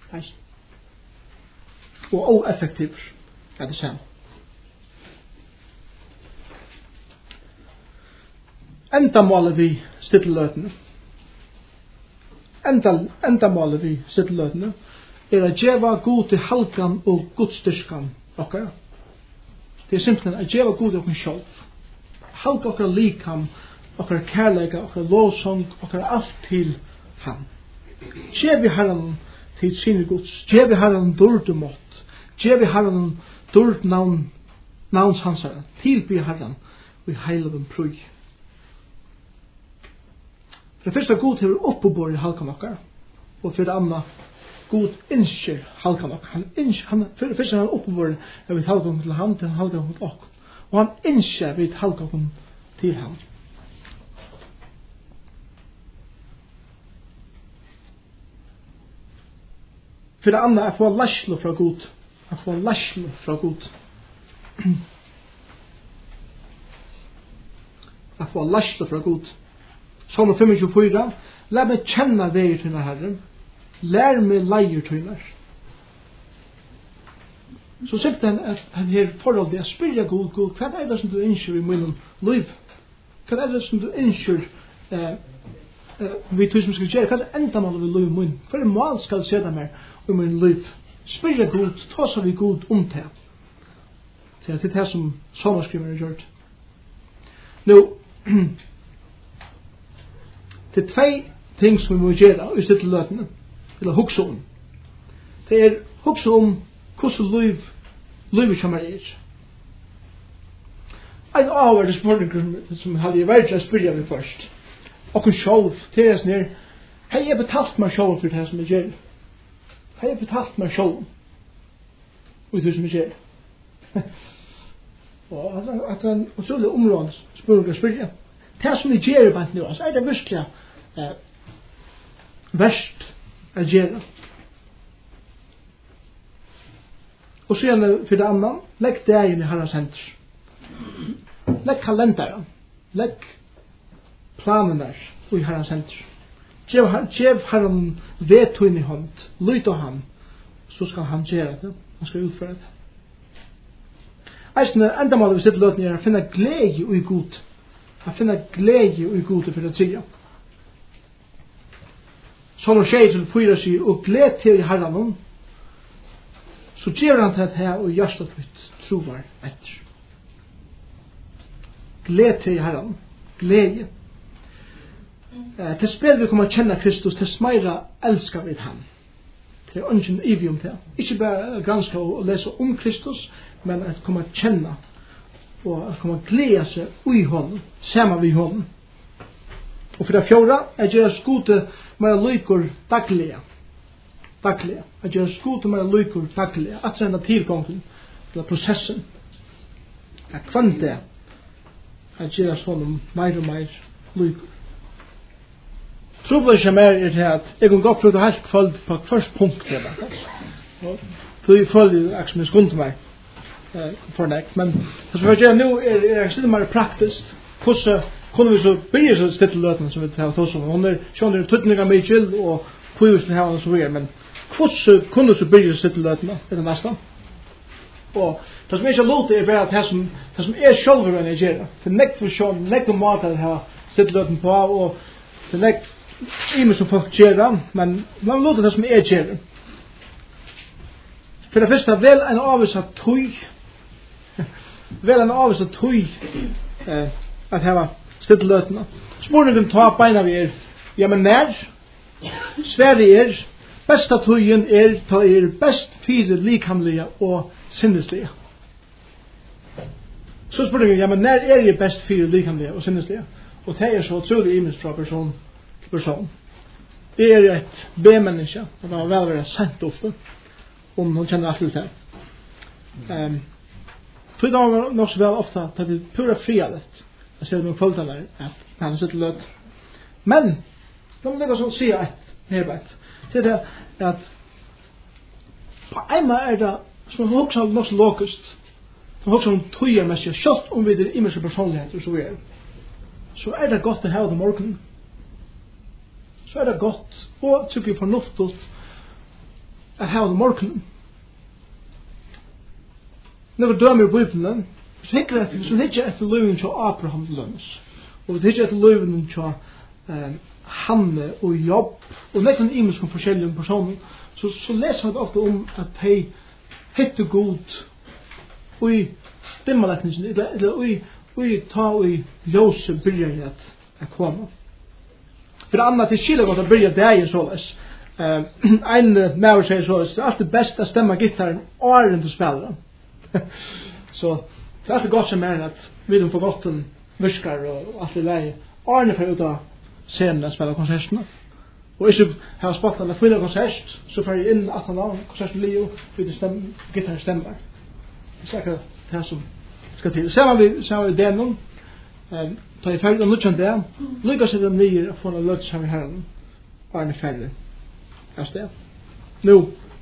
Og oeffektiver er det samme. Endamålet vi stilleløtene. Endamålet vi stilleløtene er at djeva god til halkan og godstyrskan okkara. Det er simpelthen at djeva god til okkara sjálf. Halka okkara likam, okkara kærleika, okkara lovsong, okkara alt til han. Djevi herran til sine gods. Djevi herran dordemott. Djevi herran dord navns hansara. Tilby herran vi heilaven prøy. For det første god til å oppebore i halkan okkar, og for det andre god innskjer halkan okkar. For det første han oppebore er vi halkan til han, til halkan til okkar. Og han innskjer vi halkan til han. For det andre er få laslo fra god. Jeg får laslo fra god. Jeg får laslo fra god. Salme 25. Lær meg kjenne veier til denne Herren. Lær meg leier til denne. Så sitter han at her forholdet er spyrja god, hva er det som du innskjer i min liv? Hva er det som du innskjer vi tog som skal gjøre? Hva er det enda man vil liv min? Hva er det mal skal se dem her i min liv? Spyrja god, ta så vi god om det. Det er det som sommerskriveren har gjort. Nå, det ting som vi må gjøre i stedet løtene, eller hugsa om. Det hugsa om hvordan livet kommer En avhverdig spørning som hadde vært til å spørre meg først. Og hun selv, til jeg snir, har jeg betalt meg selv for det som jeg gjør? Har jeg betalt meg selv for det som jeg gjør? Og at han utrolig områd spørre. Det som jeg gjør bant nå, så det virkelig verst å gjøre. Og så gjerne for det andre, legg det inn i Herrens hender. Legg kalenderen, legg planene i Herrens hender. Gjev Herren vedtøyen i hånd, lyt av ham, så skal han gjøre det, han skal utføre det. Eisne endamålet vi sitter løtene er å finne glede i god, å finne glede i god for det tredje. Så når skjer til fyra sier, og glede til i Herren, så gjør han til at her og hjertet mitt trovar etter. Glede til i Herren, glede. Til spil vi kommer å kjenne Kristus, til smeira elsker vi ham. Det er ingen ivig om det. Ikke bare granska og lese om Kristus, men at komme å kjenne og at komme å glede seg i hånden, sammen vi hånden. Og for det fjorda, jeg gjør skute mer lykker daglige. Daglige. Jeg gjør skute mer lykker daglige. At det er tilgangen til prosessen. Jeg kvant det. Jeg gjør sånn mer og mer lykker. Trobelig som er til at jeg kan gå prøve helt kveld på første punkt til det. Så jeg føler ikke som jeg skulle meg fornekt. Men det som jeg gjør nå er ikke mer praktisk. Hvordan kunne vi så begynne så stilt løtene som vi tar hos om. Hun skjønner tøtninger mye og kvivis til henne og så videre. Men hvordan kunne vi så begynne så stilt løtene i det neste? Og det som ikke låter er bare at det som er sjølver enn jeg gjør. Det er nekt for sjøen, nekt om mat at jeg har stilt løtene på og det er nekt Ime som folk gjør, men man låter det som er gjør. For det første, vel en avvisa tøy. Vel en avvisa tøy at heva stilt løtene. Spørningen ta beina vi ja, men nær? Sverige besta tøyen ta best fire likhamlige og sinneslige. Så spørningen, ja, men nær jeg best fire likhamlige og sinneslige? Og det så utrolig imens fra person. Det er et B-menneske, og det har vel vært sent oppe, om hun kjenner alt det her. For det var nok så vel ofte at det er pura frialet. Jeg ser noen følgene at han sitter løt. Men, da må jeg også si et nedbeit. Det er at på en måte det, som jeg også nok så låkest, som også tøyermessig, selv om vi er imens personligheter så det godt å ha det morgenen. Så det godt og tykker fornuftigt at ha det morgenen. Når vi dømer i Bibelen, så hikker etter løven til Abraham lønnes. Og vi hikker etter løven til Hanne og Jobb, og nekken imensk om forskjellige personer, så leser vi ofte om at de hitter god og i dimmelekningen, eller ta og i ljøse byrjer at komme. For det andre, det skiller godt å begynne det således. En maver sier således, det er alltid best å stemme gitaren åren til spillere. Så det er alltid godt som at vi får godt en viskar og alt i leie. Åren får ut av scenen å spille konsertene. Og ikke har spalt en fylle konsert, så får jeg inn at han har konserten Leo, for gitaren stemmer. Det er ikke det som skal til. Ser vi det nå, ta i ferdig og nødvendig det, lykkes det nye å få noe løt sammen i Herren, og er ferdig av sted. Nå,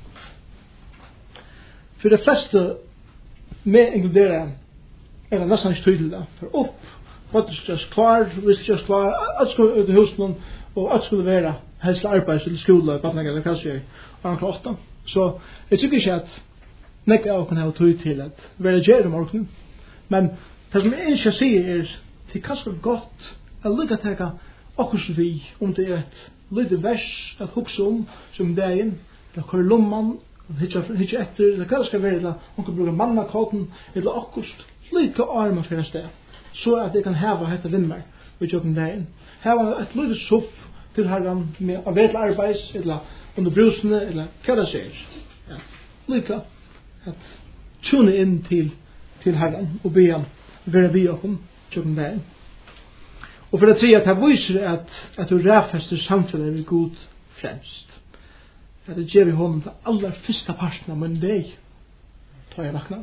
for det fleste med inkludere er det nesten ikke tydelig da, for opp, hva skal gjøres klar, hvis det gjøres klar, alt skulle ut i husen, og alt skulle være helst arbeids eller skole, badnæg eller hva som gjør, og 8. Så jeg tykker ikke at nekka av kan ha tøy til at være gjør om morgenen, men det som jeg ikke sier det er kanskje godt å lykke til akkurat vi om det er et lite vers at hukse om som dagen, eller kører lomman, hitje etter, eller hva det skal være, eller om kan bruke mannakåten, eller akkurat lykke armer for en sted, så at jeg kan heve hette vimmer ved jobben dagen. Heve et lite suff til Herren med av vel arbeids, eller under brusene, eller hva det ser. Ja. Lika at tune inn til Herren og be han være vi og kom tjokken veien. Og for det tredje at det viser at du ræfester samfunnet med god fremst. At det gjør vi hånden til aller første parten av min vei. Ta jeg vaknar.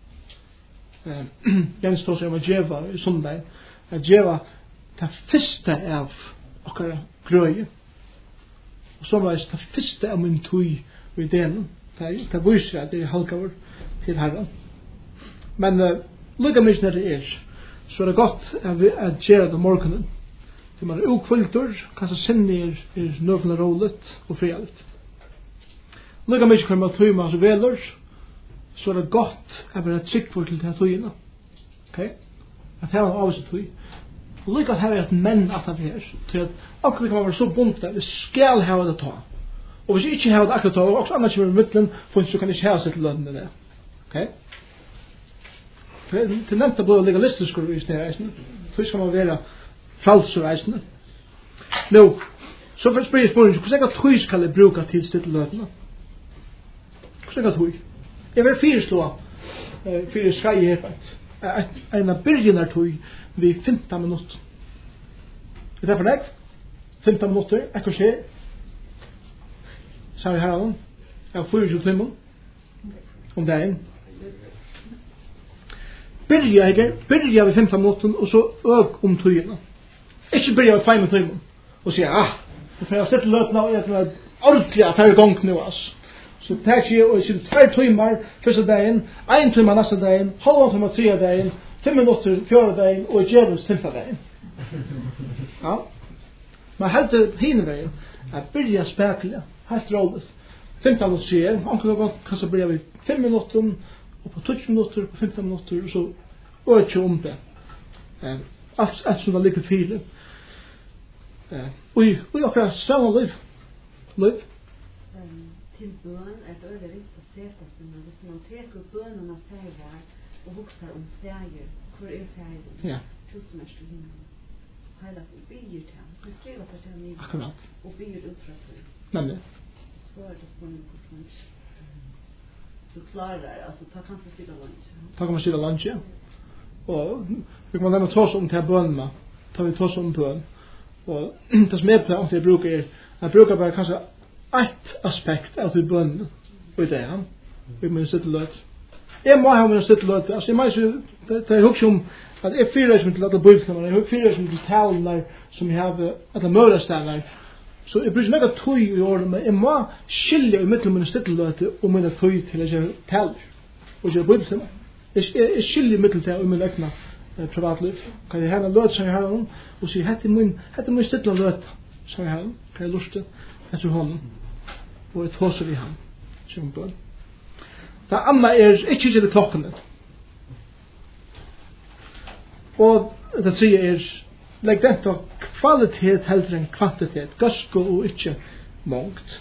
Jens tog seg om at djeva i sundag. At djeva det første av okkara grøye. Og så var det første av min tøy og ideen. Det viser at det er halkavur til Herren. Men lukka mye når det så er det godt at gjøre det morgenen. Til man er ukvultur, kanskje sinne er nøvende roligt og frialigt. Lukka mye når man tøy man så velur, så er det godt at være tryggvur til det tøyene. Ok? At her er avvis tøy. Og lukka at her er et menn at det her. Til at akkurat kan man være så bundet, vi skal hava det ta. Og hvis ikke hava det akkurat ta, og også annars kommer i midtelen, så kan ikke hava seg til lønnen det. Ok? Til nevnt å bli legalistisk i snereisene. Så skal man være fralsereisene. Nå, så for å spørre spørsmålet, hvordan tøy skal jeg bruke til stitteløtene? Hvordan tøy? Jeg vil fyreslå fyrir skai her en av byrjenar tøy vi 15 minutter. Er det for deg? 15 minutter, ekkur skjer. Sa vi her av den. Jeg har 24 timer om dagen. Byrja vi 15 minutter og så øk om tøyene. Ikke byrja vi 5 timer og sier, jeg får sette løtene og jeg får ordentlig at her er gong nå, altså. Så tar jeg og sier 2 timer første dagen, 1 timer neste dagen, halvandet timer tredje dagen, 5 minutter fjerde dagen og djevels 5. dagen. Ja. Men helt hine veien er byrja spekelig, helt roligt. 15 minutter sier, kanskje byrja vi 5 minutter, og på 20 minutter, på 15 minutter, og så øker om det. Alt som det ligger fire. Og akkurat samme liv. Til bøn er det øyelig viktig å se det som hvis man teker bønnen av ferie og hukser om ferie, hvor er ferie? Ja. Tusen er til himmelen. Heila vi byr til ham, så skriver seg til ham Akkurat. og byr ut fra seg. Nemlig. Så er det spørsmålet hvordan du klarer, altså ta kanskje sida lunch. Ta kan man sida lunch, ja. Og vi kan nemlig ta oss om til bønene, ta vi ta oss om bøn. Og det som jeg pleier jeg bruker bare kanskje ett aspekt av til bønnen og det er vi må sitte løt. Jeg må ha min sitte løt. Altså jeg må ikke, det er hukse om at jeg fyrer som til alle bøyene, jeg fyrer som til talen som jeg har alle mødestene. Så jeg bruker nekka tøy i året, men jeg må skilje i midten mine sitte løt og mine tøy til å gjøre taler og gjøre bøyene. Jeg skilje i midten til å mine egna privatliv. Kan jeg ha en løt som jeg har noen og si, hette min sitte løt som jeg har noen, kan jeg luste etter hånden og jeg tåser i ham som bøn. Det andre ikke til klokkene. Og det sier legg den til kvalitet heller enn kvantitet, gasko og ikke mångt.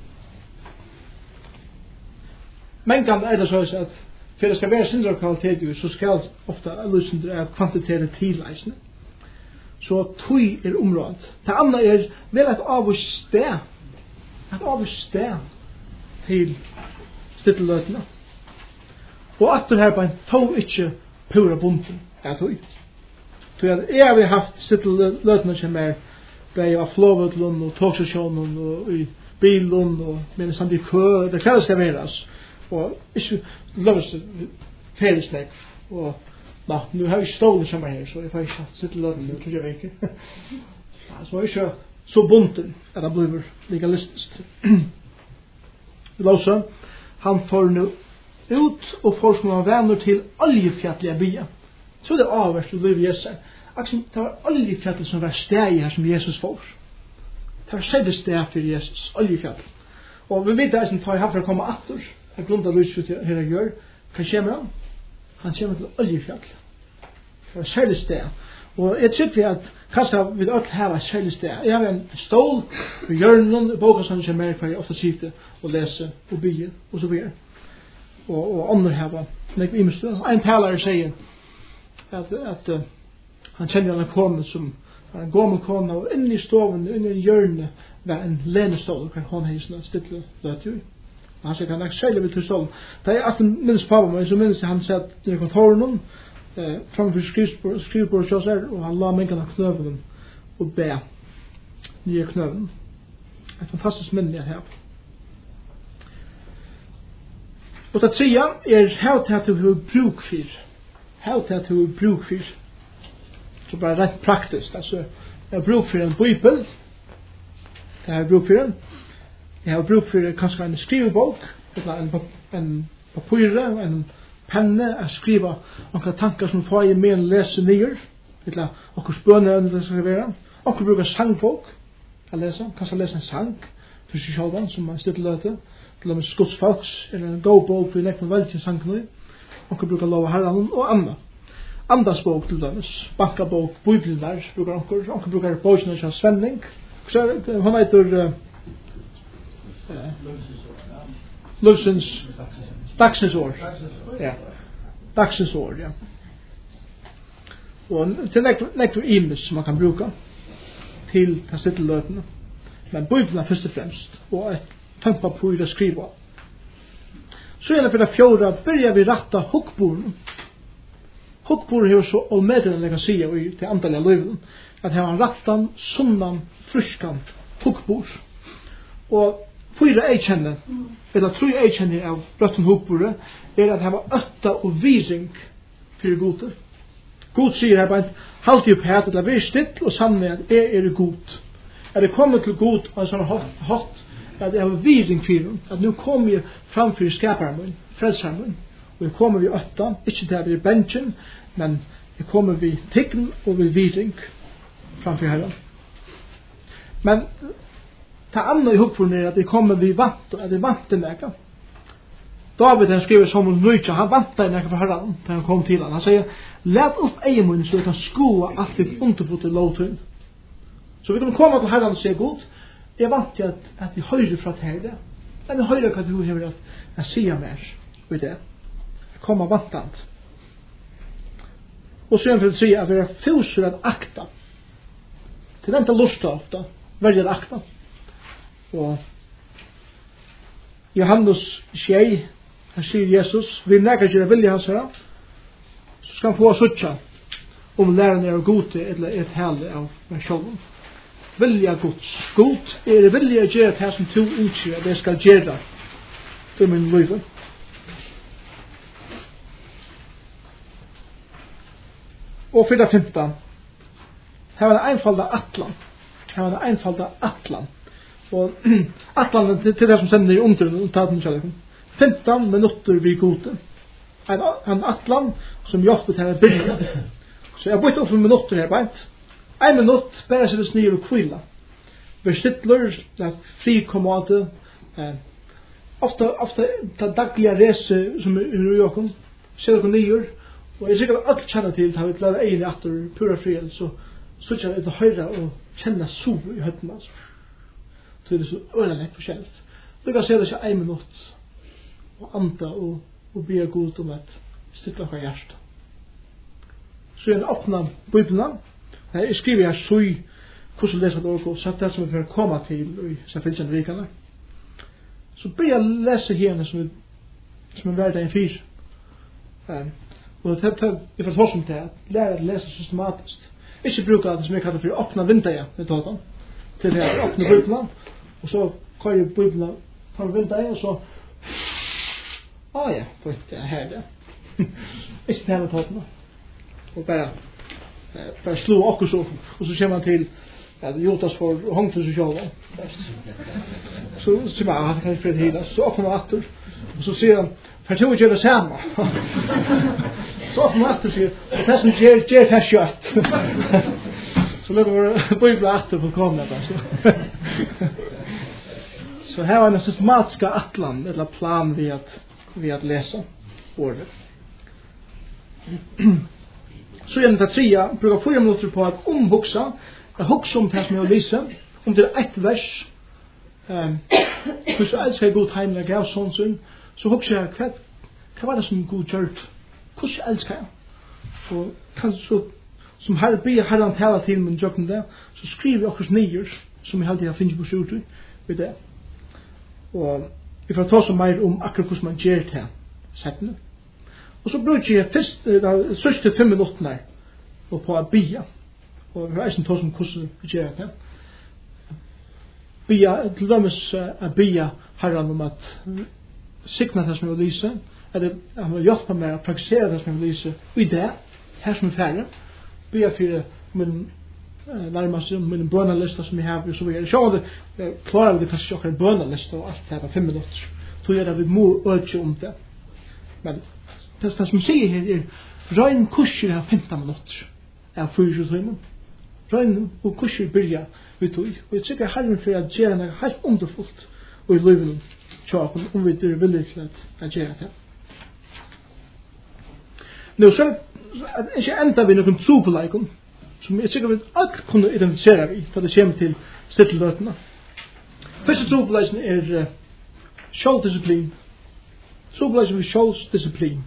Men kan det så at for det skal være syndra kvalitet så skal ofte løsendre av kvantitetet tileisende. Så tøy området. Det andre vel et avvist sted. Et avvist sted til stitteløtene. Og at det her bare tog ikke pura bunten er tøy. Så jeg har haft stitteløtene som blei av flåvøtlund og togstasjonen og i bilen og men samt i kø, det kan skal være og ikke løs feriestek og nu har vi stålet som her så jeg får ikke haft stitteløtene nu tror jeg ikke så er ikke så bunten at det blir legalistisk Låsa han får nu ut og får som han vänner til oljefjattliga bya så det avverst og liv Jesus det var oljefjattlet som var steg her som Jesus får det var sett steg for Jesus oljefjattlet og vi vet at han tar for å komme atter jeg grunner lyset her jeg gjør hva kommer han? Han kommer til oljefjattlet det var sett steg og jeg tykker at kanskje vi alt her var sett steg jeg har en stål og hjørnen i boka som kommer hver jeg ofte sitter og leser og byer og så videre og andre her var en talare sier at han kjenner en kone som en gammel kona, og inne i stoven, inne i hjørnet, var en lenestol, hver hon hei sånn stille løtjur. Og han sier, han er særlig vidt til stolen. Da jeg at minnes pappa meg, så minnes jeg han satt i kontoren, framfor skrivbord hos her, og han la mengen av knøvelen, og be nye knøvelen. Et fantastisk minne jeg har. Og det tredje how til at du har bruk for. How til at du har bruk for. Så bare rett praktisk. Altså, jeg har bruk for en bibel. Det har jeg bruk for en. Jeg har bruk for kanskje en skrivebok, eller en papyre, en penne, å skrive noen tanker som får jeg med å lese nye, eller noen spønner enn det skal være. Noen bruker sangbok, å lese, kanskje lese en sang, for seg selv, som man støtter løte, til og med skotsfolks, eller en god bok for å leke med veldig sangene. Noen bruker lov av herren og andre. Andas bok til dømes, bankabok, bibelen der, bruker noen bruker boken av Svenning. Han heter Dagsens år. Ja. Dagsens år, ja. Og til nekter imes som man kan bruka til kapitelløtene. Men bibelen er først og fremst, og et tømpapur å skrive av. Så gjelder for det fjorda, begynner vi ratta hukkboren. Hukkboren har så allmedelig jeg kan si til antallet av livet, at her var rattan, sunnan, fruskan, hukkbor. Og 4 eikjenne, eller 3 eikjenne av rattan hukkboren, at her var 8 og viring for goder. God sier her bare, halt opp her, eller vær still og sammen at jeg er god. Er det kommet til god og en sånn hatt, at jeg har viring for dem, at nå kommer jeg framfor skaperen min, frelseren min, og jeg kommer vi 8, ikke til at vi er benchen, men jeg kommer vi tiggen og vi viring framfor herren. Men det andre i hukkboren er at jeg kommer vi vant, at jeg vant til meg. David han skriver som om Nøytja, han vant deg nekka for herren, da han kom til han. Han sier, let opp egen munn så jeg kan skoa alt ditt underfot i lovtun. Så vi kan komme til herren og se god, jeg vant til at jeg høyre fra til det, men jeg høyre hva du har at jeg sier mer i det. Jeg kommer vantant. Og så vil jeg si at vi er fyser at akta. Til den til lust ofta, velger akta. Og Johannes 6, her sier Jesus, vi nekker ikke vilja hans her, så skal han få suttja om læren er gode eller et hele av meg sjålen. Vilja Guds. God er vilja å gjøre det som du ønsker at jeg skal gjøre for min liv. Og for det 15, her var det einfalda atlan. Her var det einfalda atlan. Og atlan til det som sender i under 15 minutter vi gode. En atlan som hjelper til å begynne. Så jeg har bytt opp for minutter her beint. 1 minutt, bare settes ned og kvila. Bestittler, fri kommode. Ofte ta daglige rese som er i jokken. Ser dere nyer. Og jeg sikkert alt kjenner til, har vi lært egen etter pura frihet, så kjenner jeg til høyre og kjenner sol i høttene. Så det er så ørelig forskjellig. Du kan se det ikke 1 minutt, og anda og be god om et stille av hjertet. Så jeg åpner Bibelen. Jeg skriver her så i hvordan leser det også, så det som vi får komme til i selvfølgelig vikene. Så blir jeg lese her som er verden 4. Og det er for forskning til at lære å lese systematisk. Ikke bruke det som jeg kaller for å åpne vinduet med tåten. Til å åpne Bibelen. Og så kører jeg Bibelen på vinduet, og så ja, det er her det. Ikke til med tåten. Og bare slå akkurat så. Og så kommer man til Jotas for hångte seg selv. Så sier man, han kan ikke fred hila. Så åpner man atter. Og så sier han, for jeg tror ikke det samme. Så åpner man atter og sier, og det som gjør det kjøtt. Så lukker vi Bibelen atter på kommet. Så her var en systematiska atlan, eller plan vi at lese ordet. Så gjennom det tredje, bruker 4 minutter på at omvoksa, jeg hoksa om det som jeg har lyst, om det er 1 vers, hvis jeg elsker god heimelig gav sånn sånn, så hoksa jeg, hva var det som god gjør? Hvordan elsker jeg? Og kanskje som har be Herren tala til min jokken det, så skriver jeg okkurs nyer, som jeg alltid har finnet på skjortu ved det. Og vi får ta så mer om akkurat hvordan man gjør det settene. Og så bruker jeg først til 5 minutter og på å bia. Og vi har eisen ta som hvordan vi gjør det. Bia, til dømes å bia Herren om at signa det som jeg vil lyse, eller han vil hjelpe meg å praktisere det som jeg vil lyse, og i det, her som er færre, bia for min nærmest min bønalista som jeg har, og så videre. Så det klarer vi det kanskje ikke akkurat bønalista og alt det her på 5 minutter. Så gjør det vi må øke om det. Men det som sier her røgn kurser av 15 minutter av 24 timer. Røgn og kurser begynner vi tog. Og jeg tykker Herren for at gjøre noe helt underfullt og i livet tjåken om vi er villige til at gjøre det. Nå så ikke enda vi noen trobeleikon som jeg tykker vi alt kunne identifisere vi for det kommer til stitteløtene. Første trobeleisen er sjåldisiplin. Trobeleisen er sjåldisiplin.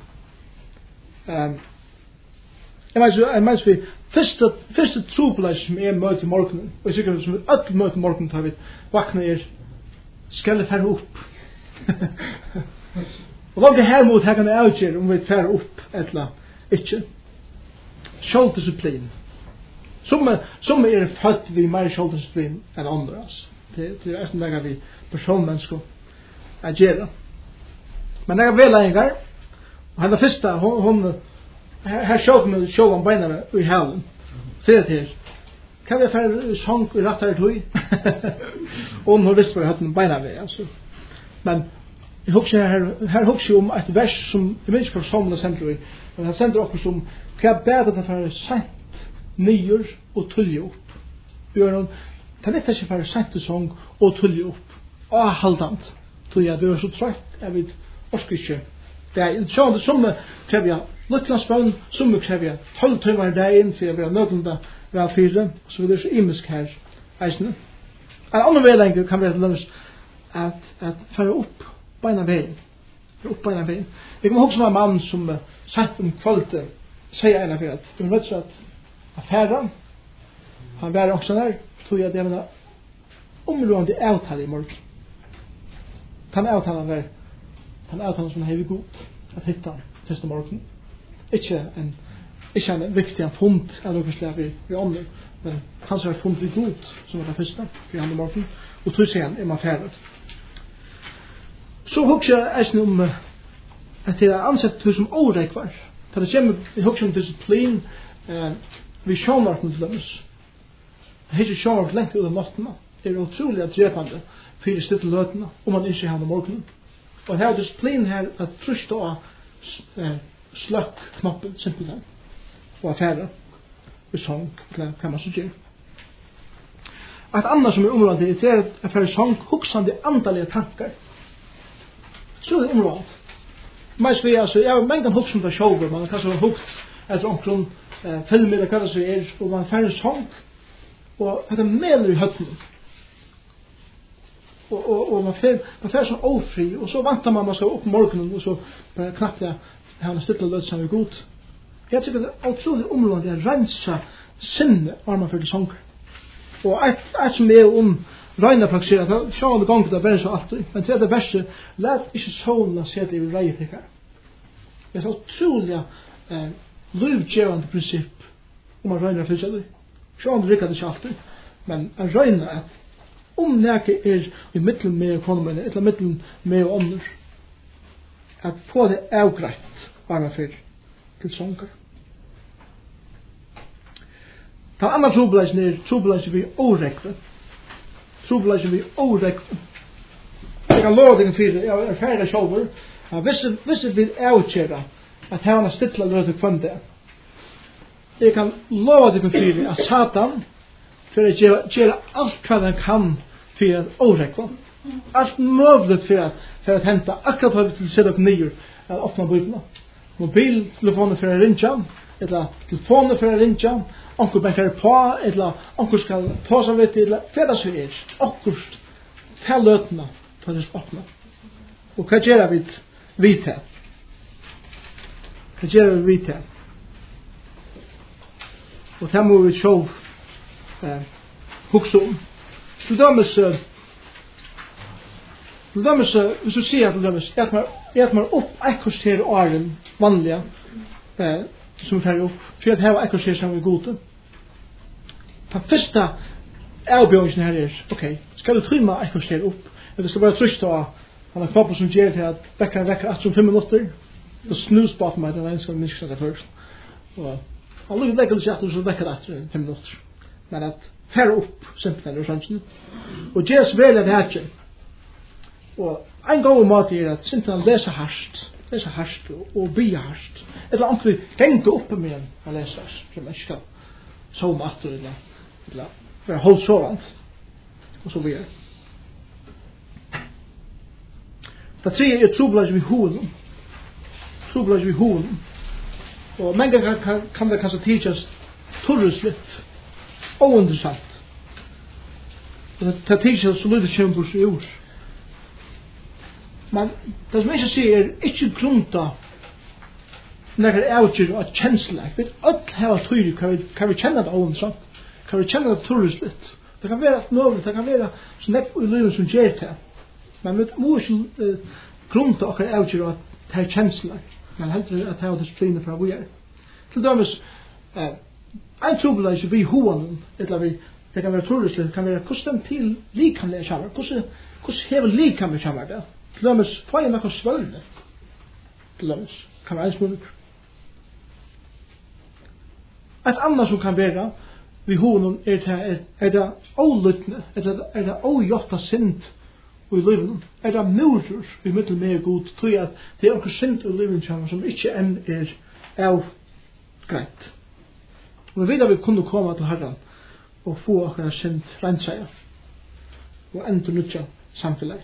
Jeg mener vi første trobeleisen som er møte i morgenen, og jeg tykker som vi alt møte i morgenen tar vi vakna skal jeg fære opp. Og langt her mot her kan jeg avgjøre om vi fære opp eller ikke. Sjåldisiplin. Som er født vi mer sjåldisiplin enn andre. Det er nesten det vi personmennesker gjør. Men jeg er vellegger, og henne første, her sjåk om beina i halen. Sier til kan vi fære sång i rett her tog? Og hun visste hva jeg hadde noen beina ved, altså. Men jeg husker her om et vers som jeg vet ikke hva sånn det sender i, men han sender oss som hva jeg bedre til å fære sent, nyer og tullje opp. Vi gjør noen, kan dette ikke fære sent til sång og tullje opp. Og halvdant, tror jeg, vi var så trøtt, jeg vet, orsker ikke. Det er sånn det som krever jeg luttlandsbønn, som krever jeg 12 timer i dagen, for jeg vil ha nødvendig vel 4, så vil det så imisk her eisene. En annen vedlenger kan være til lønnes at fære opp beina veien. Jeg kommer huske om en mann som sent om kvalitet sier en av at du vet så at affæren han var også der, tror jeg det var områdende avtale i morgen. Den avtalen som er god at hitta testa morgen. Ikke en viktig fund av noen slag i ånden, men han som har funnet i god, som var det første, for han i morgen, og tog seg han man ferdig. Så husker jeg eisen om at jeg har ansett det som årekvar. Det kommer, jeg husker om disiplin, vi sjånvarten til dømes. Jeg har ikke sjånvart lengt ut av nattene. Det er utrolig drepende for de stille løtene, om man ikke har han i morgenen. Og her er disiplin her at trøst av sløkk knappen, simpelthen. Og affære, og sång, kan man så gjøre. Et annet som er området, det er at for sång, huksande andalige tankar. Så er det området. Mest vi, altså, jeg har mengden huksen på sjåver, man kan så hukt etter omkron filmer, eller hva det så er, og man færre sång, og det meler i høtten. Og man færre sånn ofri, og så vantar man seg opp morgenen, og så knappt jeg har stille løt som er god. Jeg tykker det er utrolig området å rensa sinne når man fører sanger. Og et som er regna praksera, sjående ganger det verre så alltid, men til det verste, let ikke sånene se det i reie tikkere. Det er så utrolig livgjørende prinsipp om man regner for seg. Sjående rikker det ikke alltid, men man regner at nærke er i middelen med økonomien, eller middelen med ånder, at få det avgreit var man for til sanger. Den andre trobeleisen er trobeleisen vi årekve. Trobeleisen vi årekve. Jeg kan lova deg fyrir, jeg er ferdig sjåver, hvis vi avkjera at her er stilla løte kvande. Jeg kan lova deg fyrir at Satan for å gjøre alt hva han kan for å årekve. Alt mulig for å hente akkurat hva vi til å sette opp nye og åpne bøyblene. Mobiltelefoner for å rinja, eller telefoner for å rinja, onkur benkar på, eller onkur skal ta seg vidt, eller hva det så er, onkur til løtene for å åpne. Og hva gjør vi til? Hva gjør vi til? Og det må vi sjå hugsa om. Til dømes, hvis du sier til dømes, at man opp ekkurs her åren vanlige, som vi tar opp, for at heva ekkurs her som vi gode. Den første avbjørelsen her ok, skal du trymme ekkurs her opp, eller skal bare trøste av han har knappen som gjør til at vekker 5 minutter, og snus bak meg, det var en skal minske det først. Og han lukker vekker litt etter, så vekker det 5 minutter. Men at færre opp, simpelthen, og sannsyn. Og gjør så vel det her. Og en god måte at simpelthen lese harst, og bli harst. Eller antall genge oppe med en å lese harst, som man ikke skal sove atter, eller være holdt sovant, og så videre. Det tredje trobladje vi hoden. Trobladje vi hoden. Og mange kan det kanskje tidligst torreslitt, ointeressant. Det tidligst så lyder kjempur seg ord. Men det som jeg ikke sier ikke grunta når det avgjør og kjensler. Vi alt har tøyre kan vi kjenne det ointeressant. Kan vi kjenne det torreslitt. Det kan være alt mulig, det kan være så nekk i livet som gjør det. Men vi må ikke grunta okkar avgjør at det er kjensler. Men heller at det er disipliner fra vi er. Til dømes, en trobladje vi hoanen, eller det kan være torreslitt, det kan være hvordan til likamlige kjammer, hvordan hever likamlige kjammer det. Til dømes, hva er noe svølne? Til dømes, kan være en smulig. Et annet som kan være vi hoanen er det ålyttene, er det ågjotta synd i livet. Er det murer i middel med god, tror jeg at det er okkur synd i livet som ikke enn er avgreit. Og vi vet at vi kunne komme til Herren og få okkur synd renseier og enda nødja samfellag.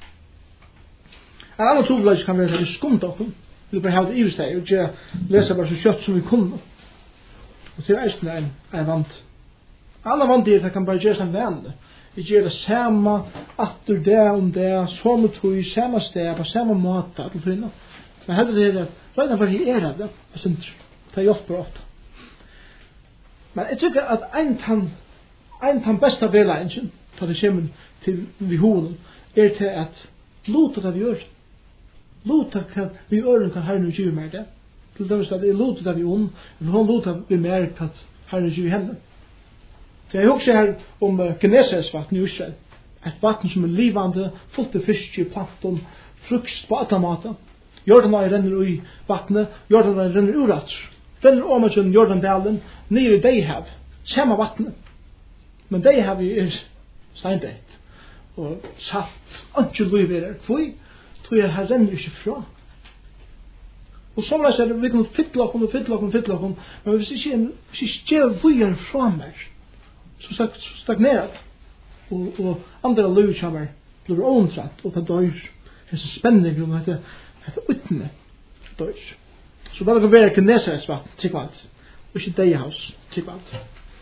En annen trobladje kan være at vi skumta okkur, vi bare ha det i steg og ikke lese bare så kjøtt som vi kunne. Og til eisen er en vant. En annen vant er at det kan bare gjøre seg vanlig. Vi gjør det samme, atter det, samme tog, samme sted, på samme måte, til finne. Så jeg det at redan for jeg er det, jeg synes det er hjelper ofte. Men jeg tykker at en tann beste veleingen, for det kommer til vi hoden, er til at lota det vi gjør. Lota vi gjør kan herren og gjøre mer det. Til dømes at det er lota det vi ond, eller hun lota vi mer at herren og gjøre henne. Så jeg husker her om Genesares vatten i Israel. Et vatten som er livande, fullt av fisk, plankton, frukt på alle måter. Jordan renner i vattnet, Jordan renner urat. Renner om at Jordan-dalen, nere i Deihav, samme vattnet. Men Deihav er steindeit, og salt, ikke liv er det. Tror jeg her renner ikke fra. Og så er det, vi kan fytle okkur, men hvis ikke gjør vujer fra meg, så stagnerar det. Og andre liv kommer blir åndratt, og det dør. Hese spenning om dette utne dør. Så det kan være Genesares vatten, tikkvalt, og ikke Deihavs, tikkvalt.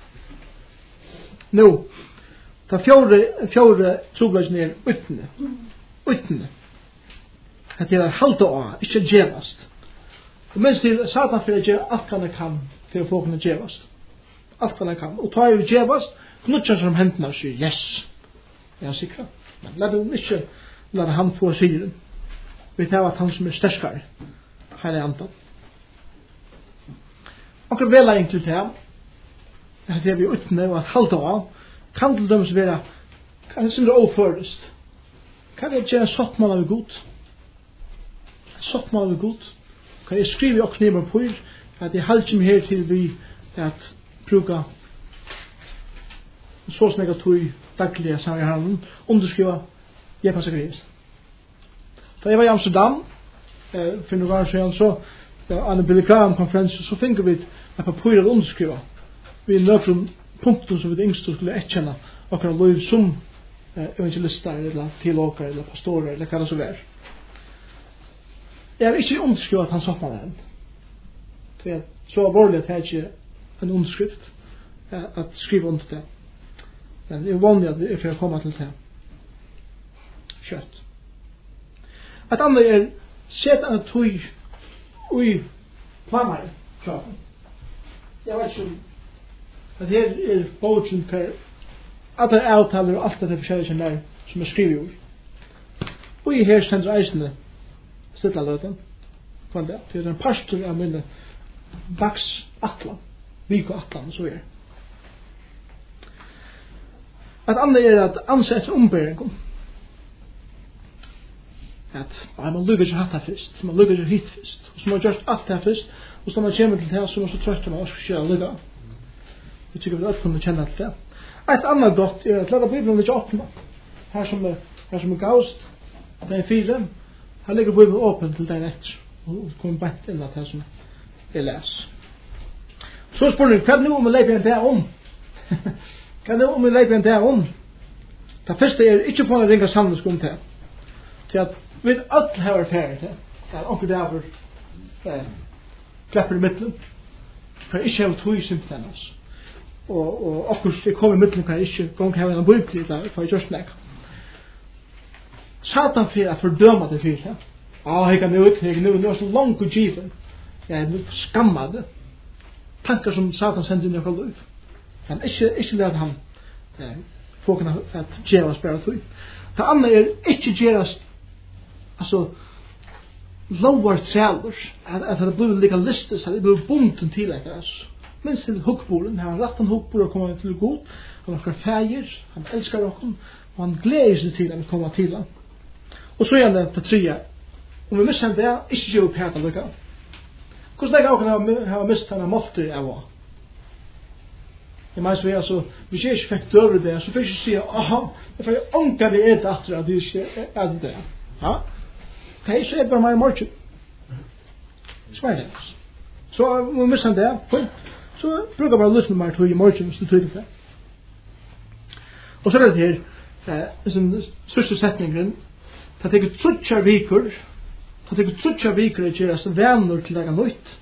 Nå, det fjore trobladjen er utne. Det er halda av, ikke djevast. Og mens til Satan for å gjøre alt han kan til å få kunne djevast. Alt han kan. Og ta jo djevast, knutja som hendene og sier, yes. Jeg er sikker. Men la det ikke la han få syren. Vi tar at han som er sterskare. Her er andan. Akkur vela egentlig til ham, at det vi utne og at halda av, kan til dem være, kan det simra overførest. Kan vi gjøre sottmål av god? Sottmål av god? Kan jeg skrive og knimer på at jeg halder meg her til vi at bruka så snakka tog dagliga sammen i handen, underskriva Jeppans Gris. Da jeg var i Amsterdam, for noen år siden, så an en Billy Graham-konferens, så finner vi et papir å underskriva. Vi er nøkron punkter som vi yngst skulle etkjenne akkurat lov som evangelister, eller tilåkere, eller pastorer, eller hva det så er. Jeg har ikke underskriva at han satt meg den. Så alvorlig at jeg ikke en underskrift at skriva under det. Men det er vanlig at vi er for å komme til det. Kjøtt. Et andre er sett en tog i planer. Jeg vet ikke At her boken hver at det avtaler og alt det forskjellige som skriver ord. Og i her stendur eisene stilla løten. Kvann det. Det en pastor av minne dags atlan. Viko atlan, så At andre at ansett ombering. At man lukker ikke hatt her først. Man lukker ikke hit først. Og så man gjort alt her først. Og så man kommer til det, så man så trøst man også skjer lukka. Vi tykker vi alt kunne kjenne til det. Et annet godt at lade Bibelen ikke åpne. Her som gaust, det 4, her ligger Bibelen åpen til den etter. Og kommer bare inn at her som les. Så spør du, hva nu om vi leiper en dag om? Hva nu om vi leiper en dag om? Det første ikke på en ringa sannelse om det. Til at vi alt har vært ferdig til. Det onker der klapper i midten. For ikke har tog simpelthen oss. Og akkurat kom i midten kan ikke gong her en bøyklig der for just nek. Satan fyrir at fordøma det fyrir. Jeg kan nu er så langt og given. Jeg er skamma det. Tankar som Satan sender inn i fra liv. Men ikke det at han får kunne at gjeras bare tog. Det andre ikke gjeras altså lovart selver at det blir legalistisk, at det blir bunten til etter minst til hukkboren, han har rett en hukkbor og kommer til god, han har feir, han elskar okken, og han gleder seg til å komme til han. Og så er det tredje, om vi misser det, ikke gjør opp her til lykka. Hvordan er det å ha mistet denne måltid av hva? Jeg mener så altså, hvis jeg ikke fikk døver det, så fikk jeg ikke si, aha, jeg fikk ånka det et etter at det ikke er det. Ja? Ok, så er det bare meg i morgen. Så er det. Så om vi misser det, så brukar bara lyssna mer till i morgon så tydligt det. Och så är det här en sista sättningen att det trutcha veker att göra så vänner till lägga nytt.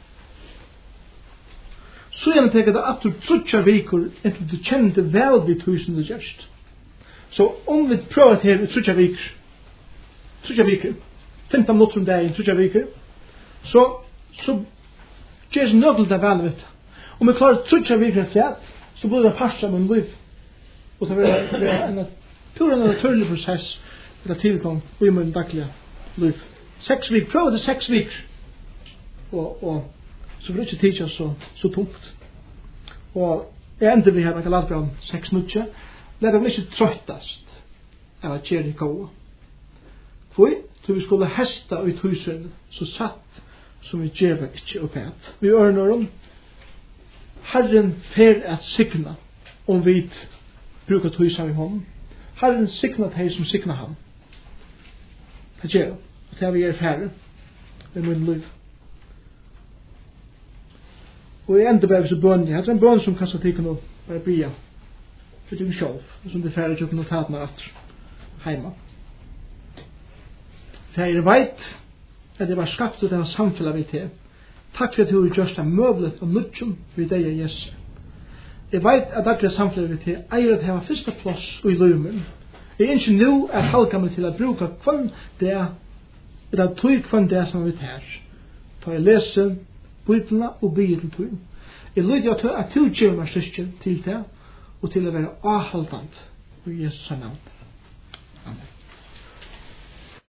Så jag tänker att du trutcha veker inte du känner det väl vid tusen det just. Så om vi prövar det här trutcha veker 15 minuter om dagen trutcha veker så görs något där väl vet. Om vi klarar trutcha veker sett så blir det passa med liv. Och så blir det en naturlig process för att tillgång i min dagliga liv. 6 veker, pröva det 6 veker. Och så blir det inte tidsja så tomt. Och jag ändrar vi här med kallat om 6 nutja. Lär det bli inte tröttast av att göra det goda. För vi skulle hästa ut husen så satt som vi djävar inte upp här. Vi örnar om Herren fer at signa om vi brukar tøysa i honom. Herren signa de som signa ham. Det gjør det. Det vi færre i min liv. Og jeg enda bare så bønn. Jeg har en bønn som kanskje tykker noe bare bia. For du selv. Som det færre tjøkken og tatene etter heima. For jeg veit at det var skapt ut av samfunnet vi til. Takk for at du har gjort deg møblet og nødgjum ved deg og Jesu. Jeg vet at dette samfunnet vi til eier at det var første plass i løymen. Jeg ønsker nå at halka meg til å bruke kvann det eller tog kvann det som vi tar. Ta jeg leser Bibelen og bygge til tog. Jeg lyder at du gjør meg styrke til det og til å være avholdant i Jesus navn.